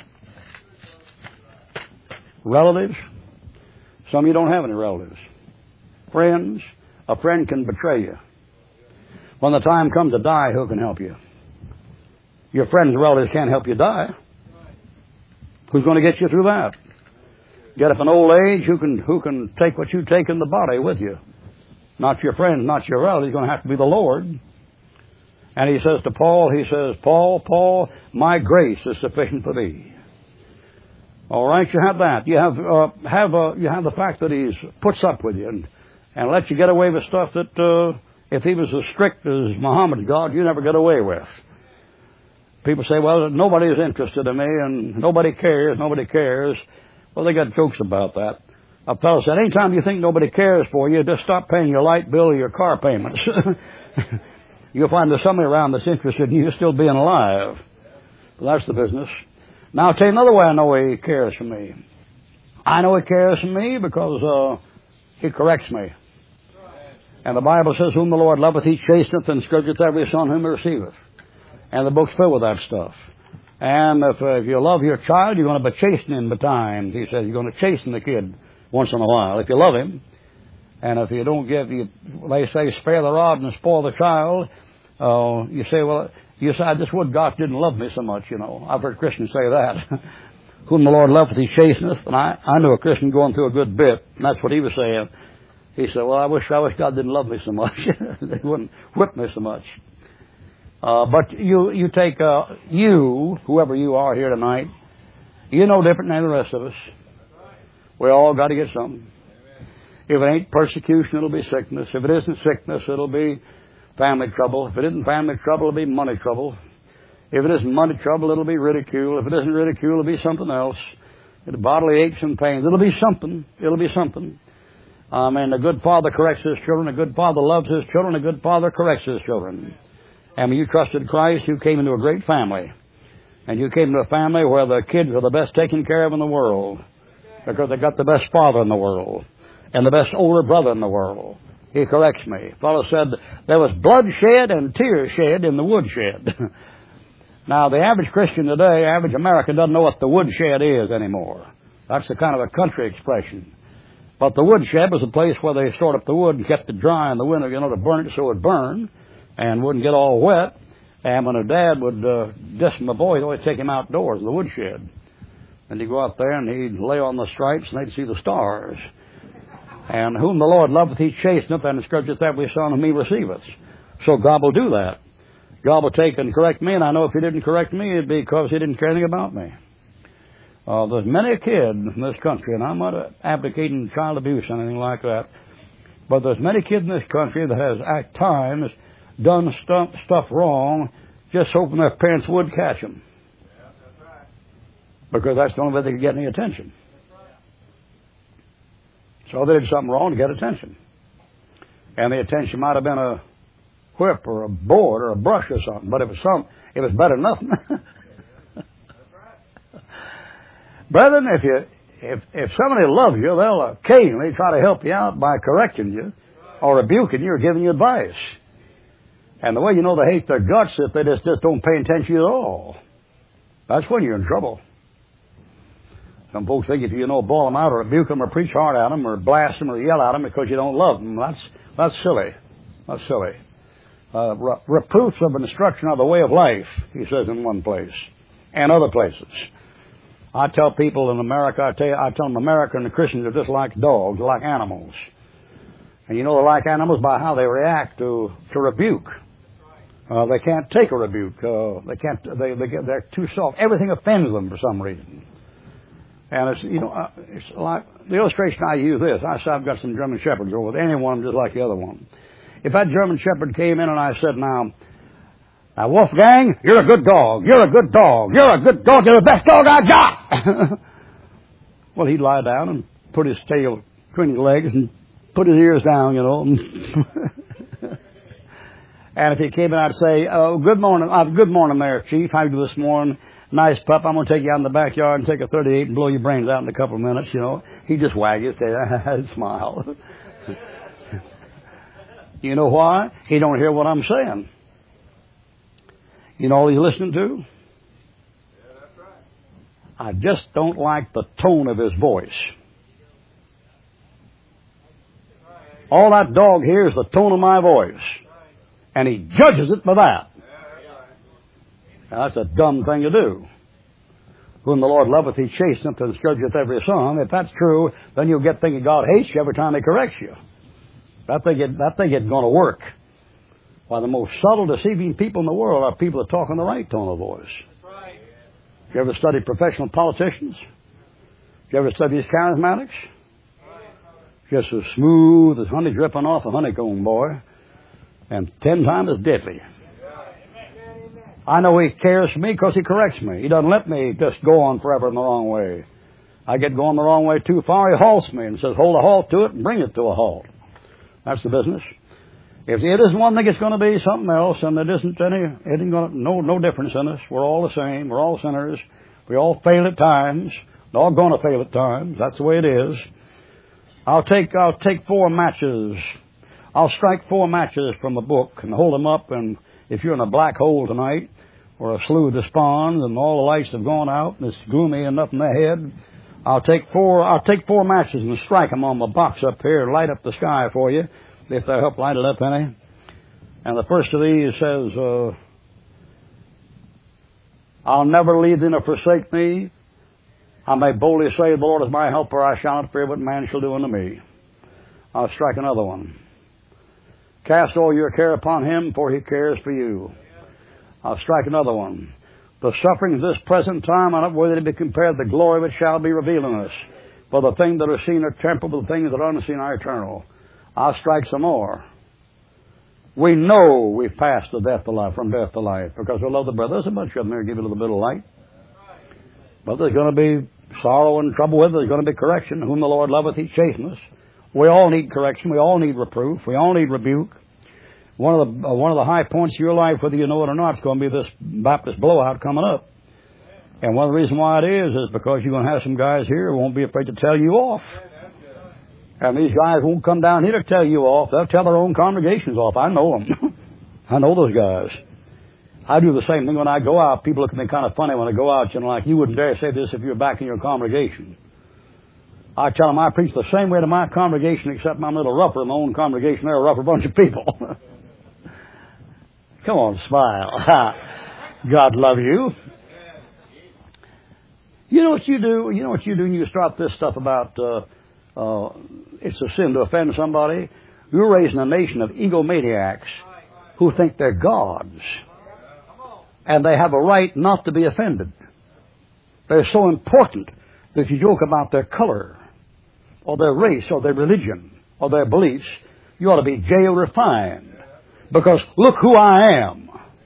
Relatives? Some of you don't have any relatives. Friends? A friend can betray you. When the time comes to die, who can help you? Your friends and relatives can't help you die. Who's going to get you through that? Get up in old age, who can who can take what you take in the body with you? Not your friends, not your relatives. It's going to have to be the Lord. And He says to Paul, He says, Paul, Paul, my grace is sufficient for thee. All right, you have that. You have uh, have uh, you have the fact that He puts up with you and, and lets you get away with stuff that uh, if He was as strict as Muhammad's God, you never get away with. People say, well, nobody is interested in me and nobody cares, nobody cares. Well, they got jokes about that. A fellow said, anytime you think nobody cares for you, just stop paying your light bill or your car payments. You'll find there's somebody around that's interested in you still being alive. Well, that's the business. Now, I'll tell you another way I know He cares for me. I know He cares for me because uh, He corrects me. And the Bible says, whom the Lord loveth, He chasteneth and scourgeth every son whom He receiveth. And the book's filled with that stuff. And if, uh, if you love your child, you're going to be chastening betimes. He says you're going to chasten the kid once in a while if you love him. And if you don't give, you, they say, spare the rod and spoil the child. Uh, you say, well, you say, I just would God didn't love me so much, you know. I've heard Christians say that. Whom the Lord loveth, He chasteneth. And I, I knew a Christian going through a good bit, and that's what he was saying. He said, well, I wish I wish God didn't love me so much. They wouldn't whip me so much. Uh, but you you take uh, you, whoever you are here tonight, you're no different than the rest of us. We all got to get something. If it ain't persecution, it'll be sickness. If it isn't sickness, it'll be family trouble. If it isn't family trouble, it'll be money trouble. If it isn't money trouble, it'll be ridicule. If it isn't ridicule, it'll be something else. It'll be bodily aches and pains. It'll be something. It'll be something. I mean, a good father corrects his children. A good father loves his children. A good father corrects his children. And when you trusted Christ, you came into a great family. And you came into a family where the kids are the best taken care of in the world. Because they got the best father in the world. And the best older brother in the world. He corrects me. A fellow said there was blood shed and tears shed in the woodshed. Now, the average Christian today, average American, doesn't know what the woodshed is anymore. That's the kind of a country expression. But the woodshed was a place where they stored up the wood and kept it dry in the winter, you know, to burn it so it would burn and wouldn't get all wet. And when a dad would uh, discipline the boy, he'd always take him outdoors in the woodshed. And he'd go out there and he'd lay on the stripes and they'd see the stars. And whom the Lord loveth, he chasteneth, and scourgeth every son whom he receiveth. So God will do that. God will take and correct me, and I know if he didn't correct me, it'd be because he didn't care anything about me. Uh, there's many a kid in this country, and I'm not advocating child abuse or anything like that, but there's many kids in this country that has at times done stuff, stuff wrong just hoping their parents would catch them. Yeah, that's right. Because that's the only way they could get any attention. So they did something wrong to get attention. And the attention might have been a whip or a board or a brush or something, but if it's some, it was better than nothing. Brethren, if you if if somebody loves you, they'll occasionally try to help you out by correcting you or rebuking you or giving you advice. And the way you know they hate their guts is if they just, just don't pay attention to you at all. That's when you're in trouble. Some folks think if you know bawl them out or rebuke them or preach hard at them or blast them or yell at them because you don't love them, that's that's silly. That's silly. Uh, re- reproofs of instruction are the way of life, he says in one place, and other places. I tell people in America, I tell you, I tell them America and the Christians are just like dogs, they're like animals. And you know they're like animals by how they react to, to rebuke. Uh, they can't take a rebuke. Uh, they can't. They, they get, they're too soft. Everything offends them for some reason. And it's, you know, uh, it's like, the illustration I use this, I said I've got some German Shepherds over there, any one just like the other one. If that German Shepherd came in and I said, now, now Wolfgang, you're a good dog, you're a good dog, you're a good dog, you're the best dog I got! Well, he'd lie down and put his tail between his legs and put his ears down, you know. And if he came in, I'd say, oh, good morning, uh, good morning there, Chief, how you do this morning? Nice pup, I'm going to take you out in the backyard and take a thirty-eight and blow your brains out in a couple of minutes, you know. He'd just wag his tail and smile. You know why? He don't hear what I'm saying. You know all he's listening to? Yeah, that's right. I just don't like the tone of his voice. All that dog hears is the tone of my voice. And he judges it by that. Now, that's a dumb thing to do. Whom the Lord loveth, he chasteneth and scourgeth every son. If that's true, then you'll get thinking God hates you every time he corrects you. That thing, it, that thing isn't going to work. Why, the most subtle, deceiving people in the world are people that talk in the right tone of voice. That's right. You ever study professional politicians? You ever study these charismatics? Just as smooth as honey dripping off a honeycomb, boy. And ten times as deadly. I know he cares for me because he corrects me. He doesn't let me just go on forever in the wrong way. I get going the wrong way too far, he halts me and says, hold a halt to it and bring it to a halt. That's the business. If it isn't one thing, it's going to be something else, and there isn't any, it isn't going to, no, no difference in us. We're all the same. We're all sinners. We all fail at times. We're all going to fail at times. That's the way it is. I'll take, I'll take four matches. I'll strike four matches from a book and hold them up, and if you're in a black hole tonight, or a slough of despond, and all the lights have gone out, and it's gloomy and nothing ahead, I'll take four, I'll take four matches and strike them on my box up here and light up the sky for you, if they'll help light it up any. And the first of these says, uh, I'll never leave thee nor forsake thee. I may boldly say, the Lord is my helper, I shall not fear what man shall do unto me. I'll strike another one. Cast all your care upon Him, for He cares for you. I'll strike another one. The sufferings of this present time are not worthy to be compared with the glory which shall be revealed in us. For the things that are seen are temporal, but the things that are unseen are eternal. I'll strike some more. We know we've passed the death to life, from death to life, because we love the brother. There's a bunch of them there give you a little bit of light. But there's going to be sorrow and trouble with it. There's going to be correction. Whom the Lord loveth, He chasteneth. We all need correction. We all need reproof. We all need rebuke. One of the uh, one of the high points of your life, whether you know it or not, is going to be this Baptist blowout coming up. And one of the reasons why it is is because you're going to have some guys here who won't be afraid to tell you off. And these guys won't come down here to tell you off. They'll tell their own congregations off. I know them. I know those guys. I do the same thing when I go out. People look at me kind of funny when I go out. You know, like, you wouldn't dare say this if you were back in your congregation. I tell them I preach the same way to my congregation, except I'm a little rougher in my own congregation. They're a rougher bunch of people. Come on, smile. God love you. You know what you do? You know what you do when you start this stuff about uh, uh, it's a sin to offend somebody? You're raising a nation of egomaniacs who think they're gods. And they have a right not to be offended. They're so important that if you joke about their color, or their race, or their religion, or their beliefs, you ought to be jailed or fined. Because look who I am.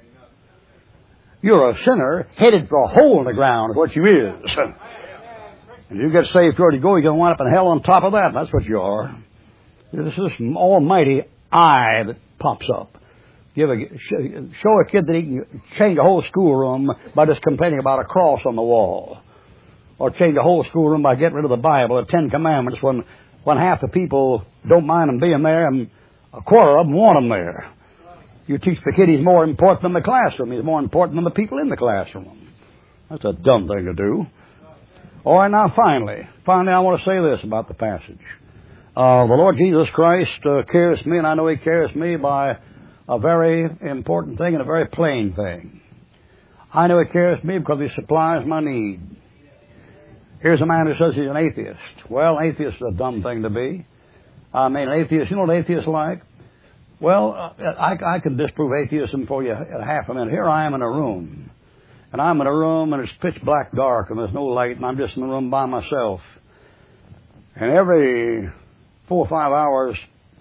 You're a sinner headed for a hole in the ground is what you is. And you get saved where you go, you're going to wind up in hell on top of that. That's what you are. There's this almighty eye that pops up. Give a, show a kid that he can change a whole schoolroom by just complaining about a cross on the wall. Or change a whole schoolroom by getting rid of the Bible, the Ten Commandments, when, when half the people don't mind them being there and a quarter of them want them there. You teach the kid he's more important than the classroom. He's more important than the people in the classroom. That's a dumb thing to do. All right, now finally, finally I want to say this about the passage. Uh, the Lord Jesus Christ uh, cares for me, and I know He cares for me by a very important thing and a very plain thing. I know He cares for me because He supplies my need. Here's a man who says he's an atheist. Well, an atheist is a dumb thing to be. I mean, an atheist, you know what atheists like? Well, uh, I, I can disprove atheism for you in half a minute. Here I am in a room. And I'm in a room and it's pitch black dark and there's no light and I'm just in the room by myself. And every four or five hours,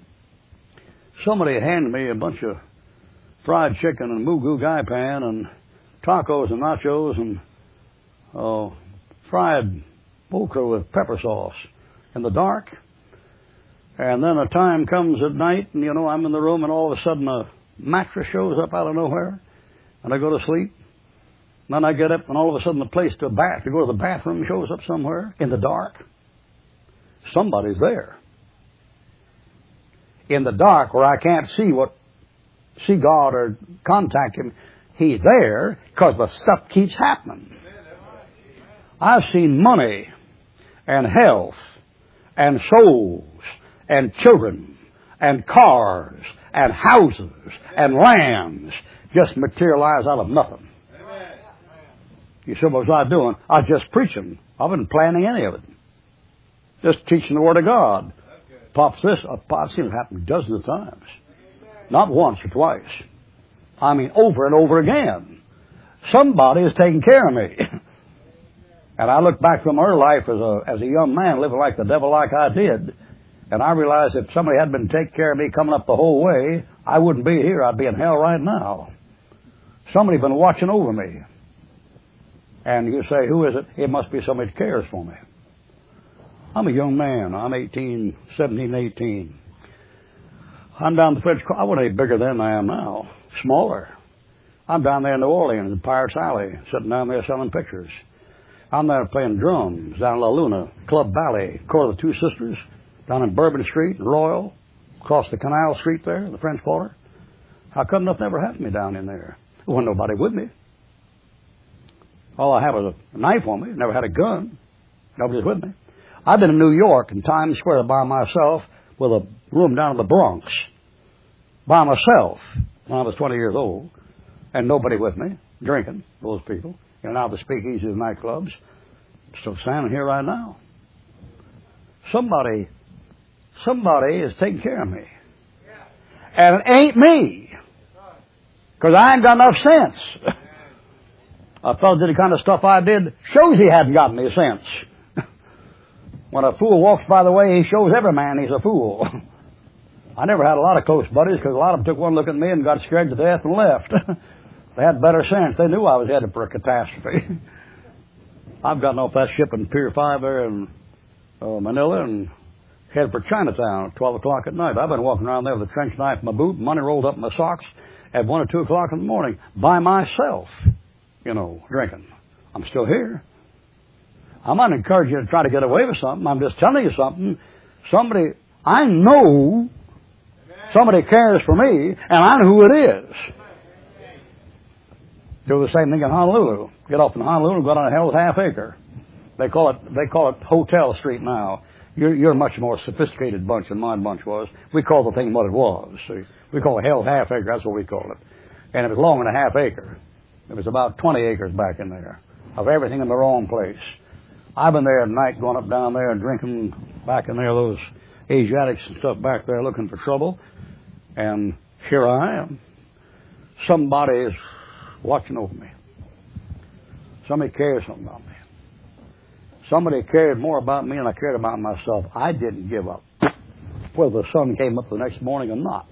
somebody handed me a bunch of fried chicken and mugu gai pan and tacos and nachos and uh, fried okra with pepper sauce in the dark. And then a time comes at night and, you know, I'm in the room and all of a sudden a mattress shows up out of nowhere and I go to sleep. And then I get up and all of a sudden the place to bath, to go to the bathroom shows up somewhere in the dark. Somebody's there. In the dark where I can't see what, see God or contact Him, He's there because the stuff keeps happening. I've seen money and health and souls and children and cars and houses and lands just materialize out of nothing. You said, what was I doing? I was just preaching. I wasn't planning any of it. Just teaching the Word of God. Pops this, I've seen it happen dozens of times. Not once or twice. I mean over and over again. Somebody is taking care of me. And I look back from her life as a as a young man living like the devil like I did. And I realized if somebody had been taking care of me coming up the whole way, I wouldn't be here. I'd be in hell right now. Somebody's been watching over me. And you say, who is it? It must be somebody that cares for me. I'm a young man. I'm eighteen, seventeen, eighteen. I'm down the French Quarter. I wasn't any bigger then than I am now. Smaller. I'm down there in New Orleans in Pirates Alley, sitting down there selling pictures. I'm there playing drums down in La Luna, Club Valley, Court of the Two Sisters, down in Bourbon Street and Royal, across the Canal Street there, the French Quarter. How come nothing ever happened to me down in there? There wasn't nobody with me. All I had was a knife on me. Never had a gun. Nobody's with me. I've been in New York in Times Square by myself with a room down in the Bronx. By myself when I was twenty years old. And nobody with me. Drinking, those people. In and out of the speakeasies and nightclubs. Still standing here right now. Somebody somebody is taking care of me. And it ain't me. Because I ain't got enough sense. A fellow did the kind of stuff I did, shows he hadn't got any sense. When a fool walks by the way, he shows every man he's a fool. I never had a lot of close buddies because a lot of them took one look at me and got scared to death and left. They had better sense. They knew I was headed for a catastrophe. I've gotten off that ship in Pier five there in uh, Manila and headed for Chinatown at twelve o'clock at night. I've been walking around there with a trench knife in my boot, money rolled up in my socks at one or two o'clock in the morning by myself, you know, drinking. I'm still here. I'm not encouraging you to try to get away with something. I'm just telling you something. Somebody, I know somebody cares for me, and I know who it is. Do the same thing in Honolulu. Get off in Honolulu and go down a hell's half acre. They call it, they call it Hotel Street now. You're, you're a much more sophisticated bunch than my bunch was. We call the thing what it was. See, we call it hell's half acre. That's what we call it. And it was longer than a half acre. It was about twenty acres back in there of everything in the wrong place. I've been there at night, going up down there and drinking back in there, those Asiatics and stuff back there looking for trouble. And here I am. Somebody is watching over me. Somebody cares something about me. Somebody cared more about me than I cared about myself. I didn't give up, whether the sun came up the next morning or not.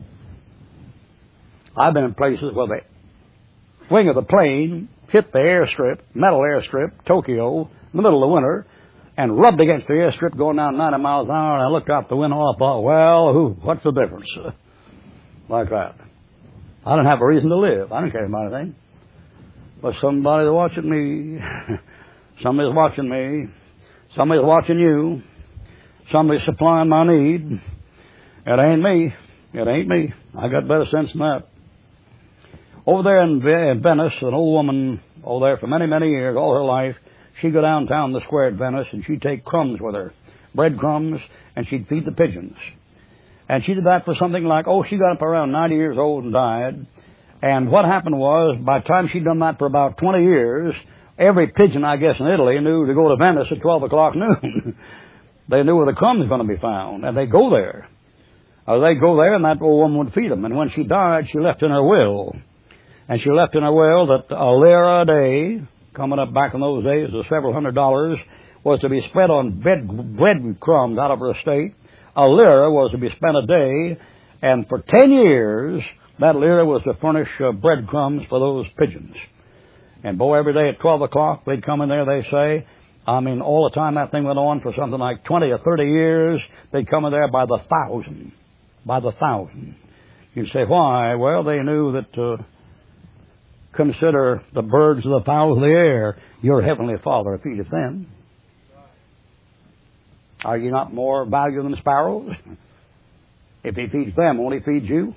I've been in places where the wing of the plane hit the airstrip, metal airstrip, Tokyo, in the middle of the winter, and rubbed against the airstrip going down ninety miles an hour, and I looked out the window and I thought, well, who, what's the difference? Like that. I didn't have a reason to live. I didn't care about anything. But somebody's watching me. Somebody's watching me. Somebody's watching you. Somebody's supplying my need. It ain't me. It ain't me. I got better sense than that. Over there in, in Venice, an old woman over there for many, many years, all her life, she'd go downtown the square at Venice and she'd take crumbs with her, breadcrumbs, and she'd feed the pigeons. And she did that for something like, oh, she got up around ninety years old and died. And what happened was, by the time she'd done that for about twenty years, every pigeon, I guess, in Italy knew to go to Venice at twelve o'clock noon. They knew where the crumbs were going to be found, and they'd go there. Uh, they'd go there, and that old woman would feed them. And when she died, she left in her will. And she left in her will that a lira a day, coming up back in those days to several hundred dollars, was to be spent on bread, bread crumbs out of her estate. A lira was to be spent a day, and for ten years, that lira was to furnish uh, breadcrumbs for those pigeons. And boy, every day at twelve o'clock, they'd come in there, they say, I mean, all the time that thing went on for something like twenty or thirty years, they'd come in there by the thousand. By the thousand. You'd say, why? Well, they knew that, uh, consider the birds of the fowls of the air. Your heavenly Father feedeth them. Are you not more valuable than sparrows? If he feeds them, won't he feed you?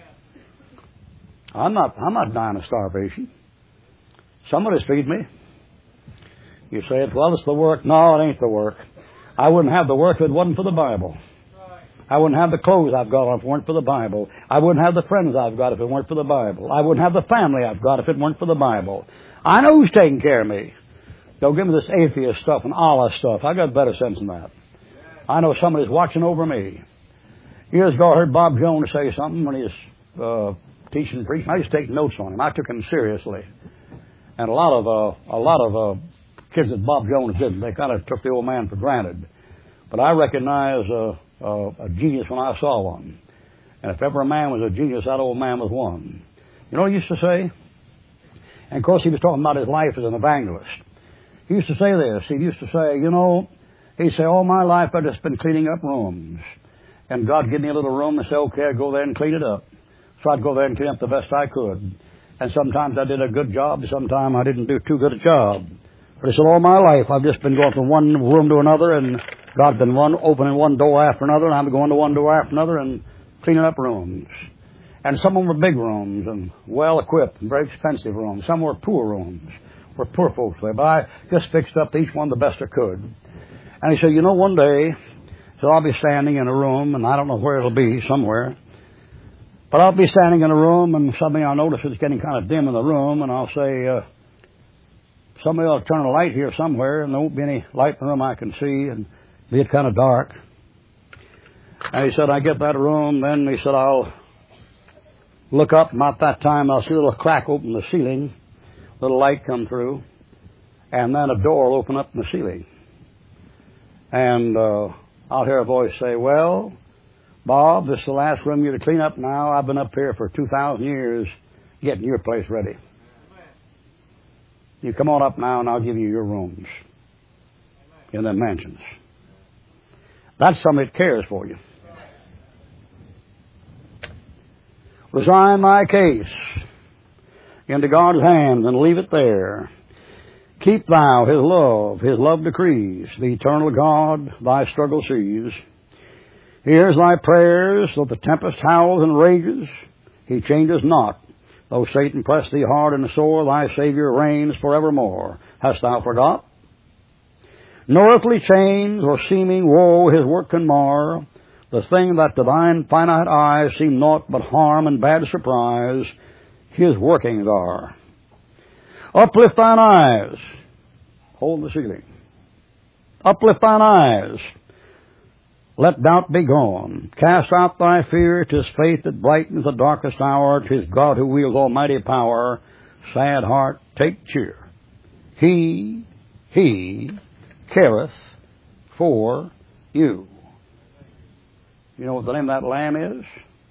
I'm not, I'm not dying of starvation. Somebody's feed me. You say, well, it's the work. No, it ain't the work. I wouldn't have the work if it wasn't for the Bible. I wouldn't have the clothes I've got if it weren't for the Bible. I wouldn't have the friends I've got if it weren't for the Bible. I wouldn't have the family I've got if it weren't for the Bible. I know who's taking care of me. Don't give me this atheist stuff and Allah stuff. I got better sense than that. I know somebody's watching over me. Years ago, I heard Bob Jones say something when he was uh, teaching and preaching. I used to take notes on him. I took him seriously. And a lot of uh, a lot of uh, kids that Bob Jones didn't. They kind of took the old man for granted. But I recognize uh, uh, a genius when I saw one. And if ever a man was a genius, that old man was one. You know what he used to say? And of course, he was talking about his life as an evangelist. He used to say this. He used to say, you know, he'd say, all my life I've just been cleaning up rooms. And God gave me a little room and said, okay, I'd go there and clean it up. So I'd go there and clean up the best I could. And sometimes I did a good job. Sometimes I didn't do too good a job. But he said, all my life I've just been going from one room to another, and God's been one, opening one door after another, and I'm going to one door after another and cleaning up rooms. And some of them were big rooms and well-equipped and very expensive rooms. Some were poor rooms where poor folks lived. But I just fixed up each one the best I could. And he said, you know, one day, so I'll be standing in a room, and I don't know where it'll be, somewhere. But I'll be standing in a room, and suddenly I'll notice it's getting kind of dim in the room, and I'll say, uh, somebody ought to turn a light here somewhere, and there won't be any light in the room I can see, and be it kind of dark. And he said, I get that room, then he said, I'll look up, about that time I'll see a little crack open in the ceiling, a little light come through, and then a door will open up in the ceiling. And uh, I'll hear a voice say, well, Bob, this is the last room you're to clean up now. I've been up here for two thousand years getting your place ready. You come on up now and I'll give you your rooms in the mansions. That's somebody that cares for you. Resign thy case into God's hands and leave it there. Keep thou His love, His love decrees. The eternal God thy struggle sees. Hears thy prayers, though the tempest howls and rages. He changes not. Though Satan press thee hard and sore, thy Savior reigns forevermore. Hast thou forgot? No earthly chains or seeming woe His work can mar. The thing that to thine finite eyes seem naught but harm and bad surprise, His workings are. Uplift thine eyes. Hold the ceiling. Uplift thine eyes. Let doubt be gone. Cast out thy fear. 'Tis faith that brightens the darkest hour. 'Tis God who wields almighty power. Sad heart, take cheer. He, He careth for you. You know what the name of that lamb is?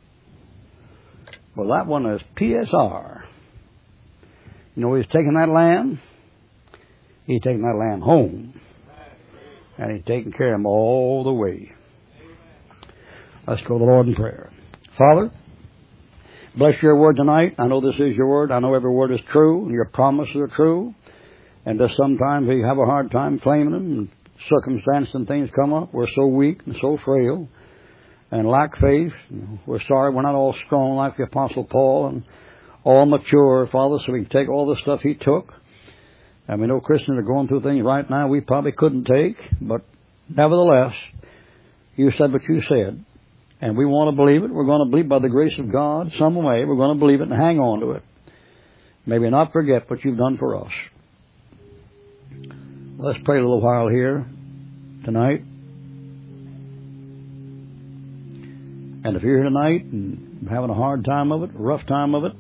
Well, that one is P S R. You know, He's taking that lamb. He's taking that lamb home. And He's taking care of him all the way. Let's go to the Lord in prayer. Father, bless your word tonight. I know this is your word. I know every word is true. And your promises are true. And just sometimes we have a hard time claiming them. And circumstances and things come up. We're so weak and so frail and lack faith. We're sorry we're not all strong like the Apostle Paul and all mature, Father, so we can take all the stuff he took. And we know Christians are going through things right now we probably couldn't take, but nevertheless, you said what you said. And we want to believe it. We're going to believe by the grace of God some way. We're going to believe it and hang on to it. Maybe not forget what you've done for us. Let's pray a little while here tonight. And if you're here tonight and having a hard time of it, a rough time of it,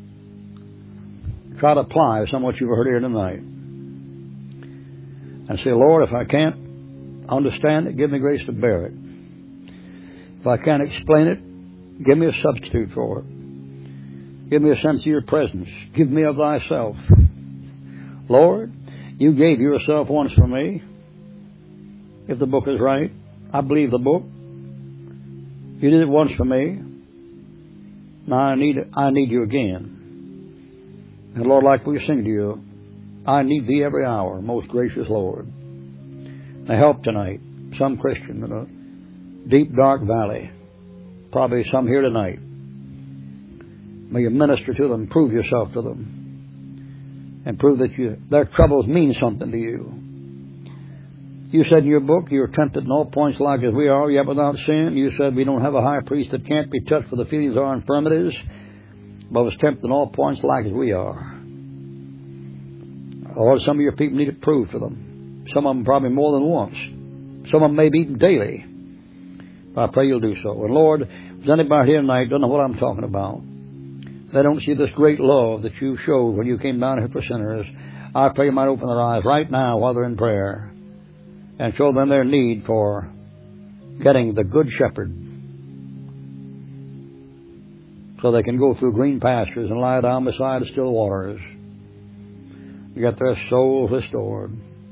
try to apply some of what you've heard here tonight. And say, Lord, if I can't understand it, give me grace to bear it. If I can't explain it, give me a substitute for it. Give me a sense of your presence. Give me of thyself. Lord, you gave yourself once for me. If the book is right, I believe the book. You did it once for me. Now I need it. I need you again. And Lord, like we sing to you, I need thee every hour, most gracious Lord. Now help tonight some Christian in a deep, dark valley. Probably some here tonight. May you minister to them, prove yourself to them, and prove that you, their troubles mean something to you. You said in your book, you are tempted in all points like as we are, yet without sin. You said we don't have a high priest that can't be touched with the feelings of our infirmities, but was tempted in all points like as we are. Or some of your people need it proved for them. Some of them probably more than once. Some of them maybe even daily. But I pray you'll do so. And Lord, if there's anybody here tonight don't know what I'm talking about, they don't see this great love that you showed when you came down here for sinners, I pray you might open their eyes right now while they're in prayer and show them their need for getting the good shepherd so they can go through green pastures and lie down beside the still waters and get their souls restored.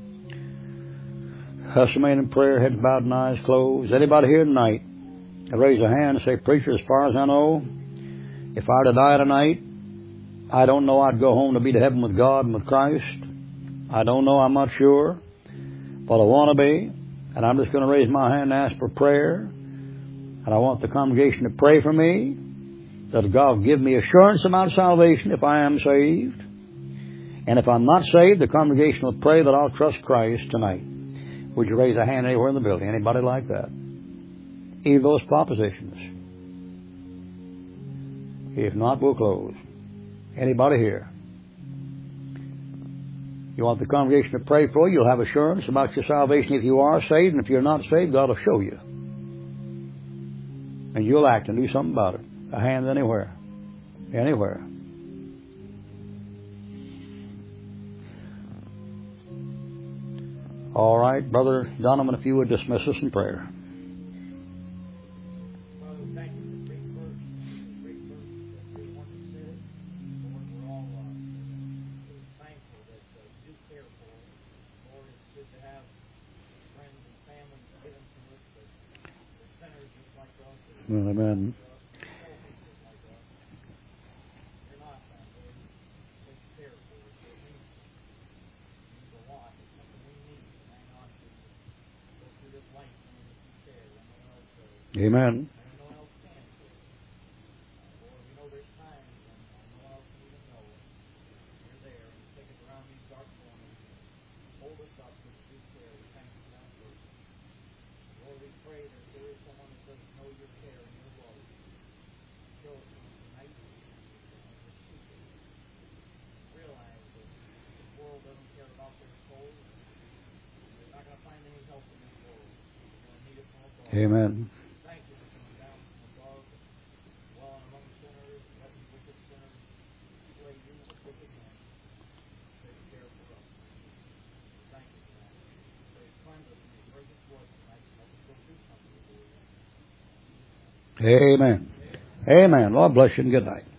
Let's remain in prayer, heads bowed and eyes closed. Anybody here tonight, raise a hand and say, Preacher, as far as I know, if I were to die tonight, I don't know I'd go home to be to heaven with God and with Christ. I don't know, I'm not sure. But I want to be. And I'm just going to raise my hand and ask for prayer. And I want the congregation to pray for me, that God give me assurance about salvation if I am saved. And if I'm not saved, the congregation will pray that I'll trust Christ tonight. Would you raise a hand anywhere in the building? Anybody like that? Either of those propositions. If not, we'll close. Anybody here? You want the congregation to pray for you, you'll have assurance about your salvation if you are saved, and if you're not saved, God will show you. And you'll act and do something about it. A hand anywhere. Anywhere. All right, Brother Donovan, if you would dismiss us in prayer. Father, thank you for great words, great words that you're the one that said it. Lord, we're all uh, thankful that uh, you do care for us. Lord, it's good to have friends and family given to us that are sinners just like us. Well, amen. Selfish just like us. You're not that way. You take care for us. It means, it means a lot. It's something we need to hang on to. Go through this life knowing that you care when no one else does. Amen. And no one else can care. Lord, we know there's times when uh, no one else can even know it. You're there and take us around these dark corners and hold us up with your care. We thank you for that work. Lord, we pray that if there is someone that doesn't know your care and your love, show it to them tonight. And receive it. Realize that this world doesn't care about their souls. They're not going to find any help in this world. They're going to need it from above. Amen. Thank you for coming down from above, dwelling among sinners, and letting wicked sinners slay you with wicked hands. Take care for us. Thank you for that. Pray, cleanse us from your precious blood tonight. Help us go do something for you. Amen. Amen. Lord bless you and good night.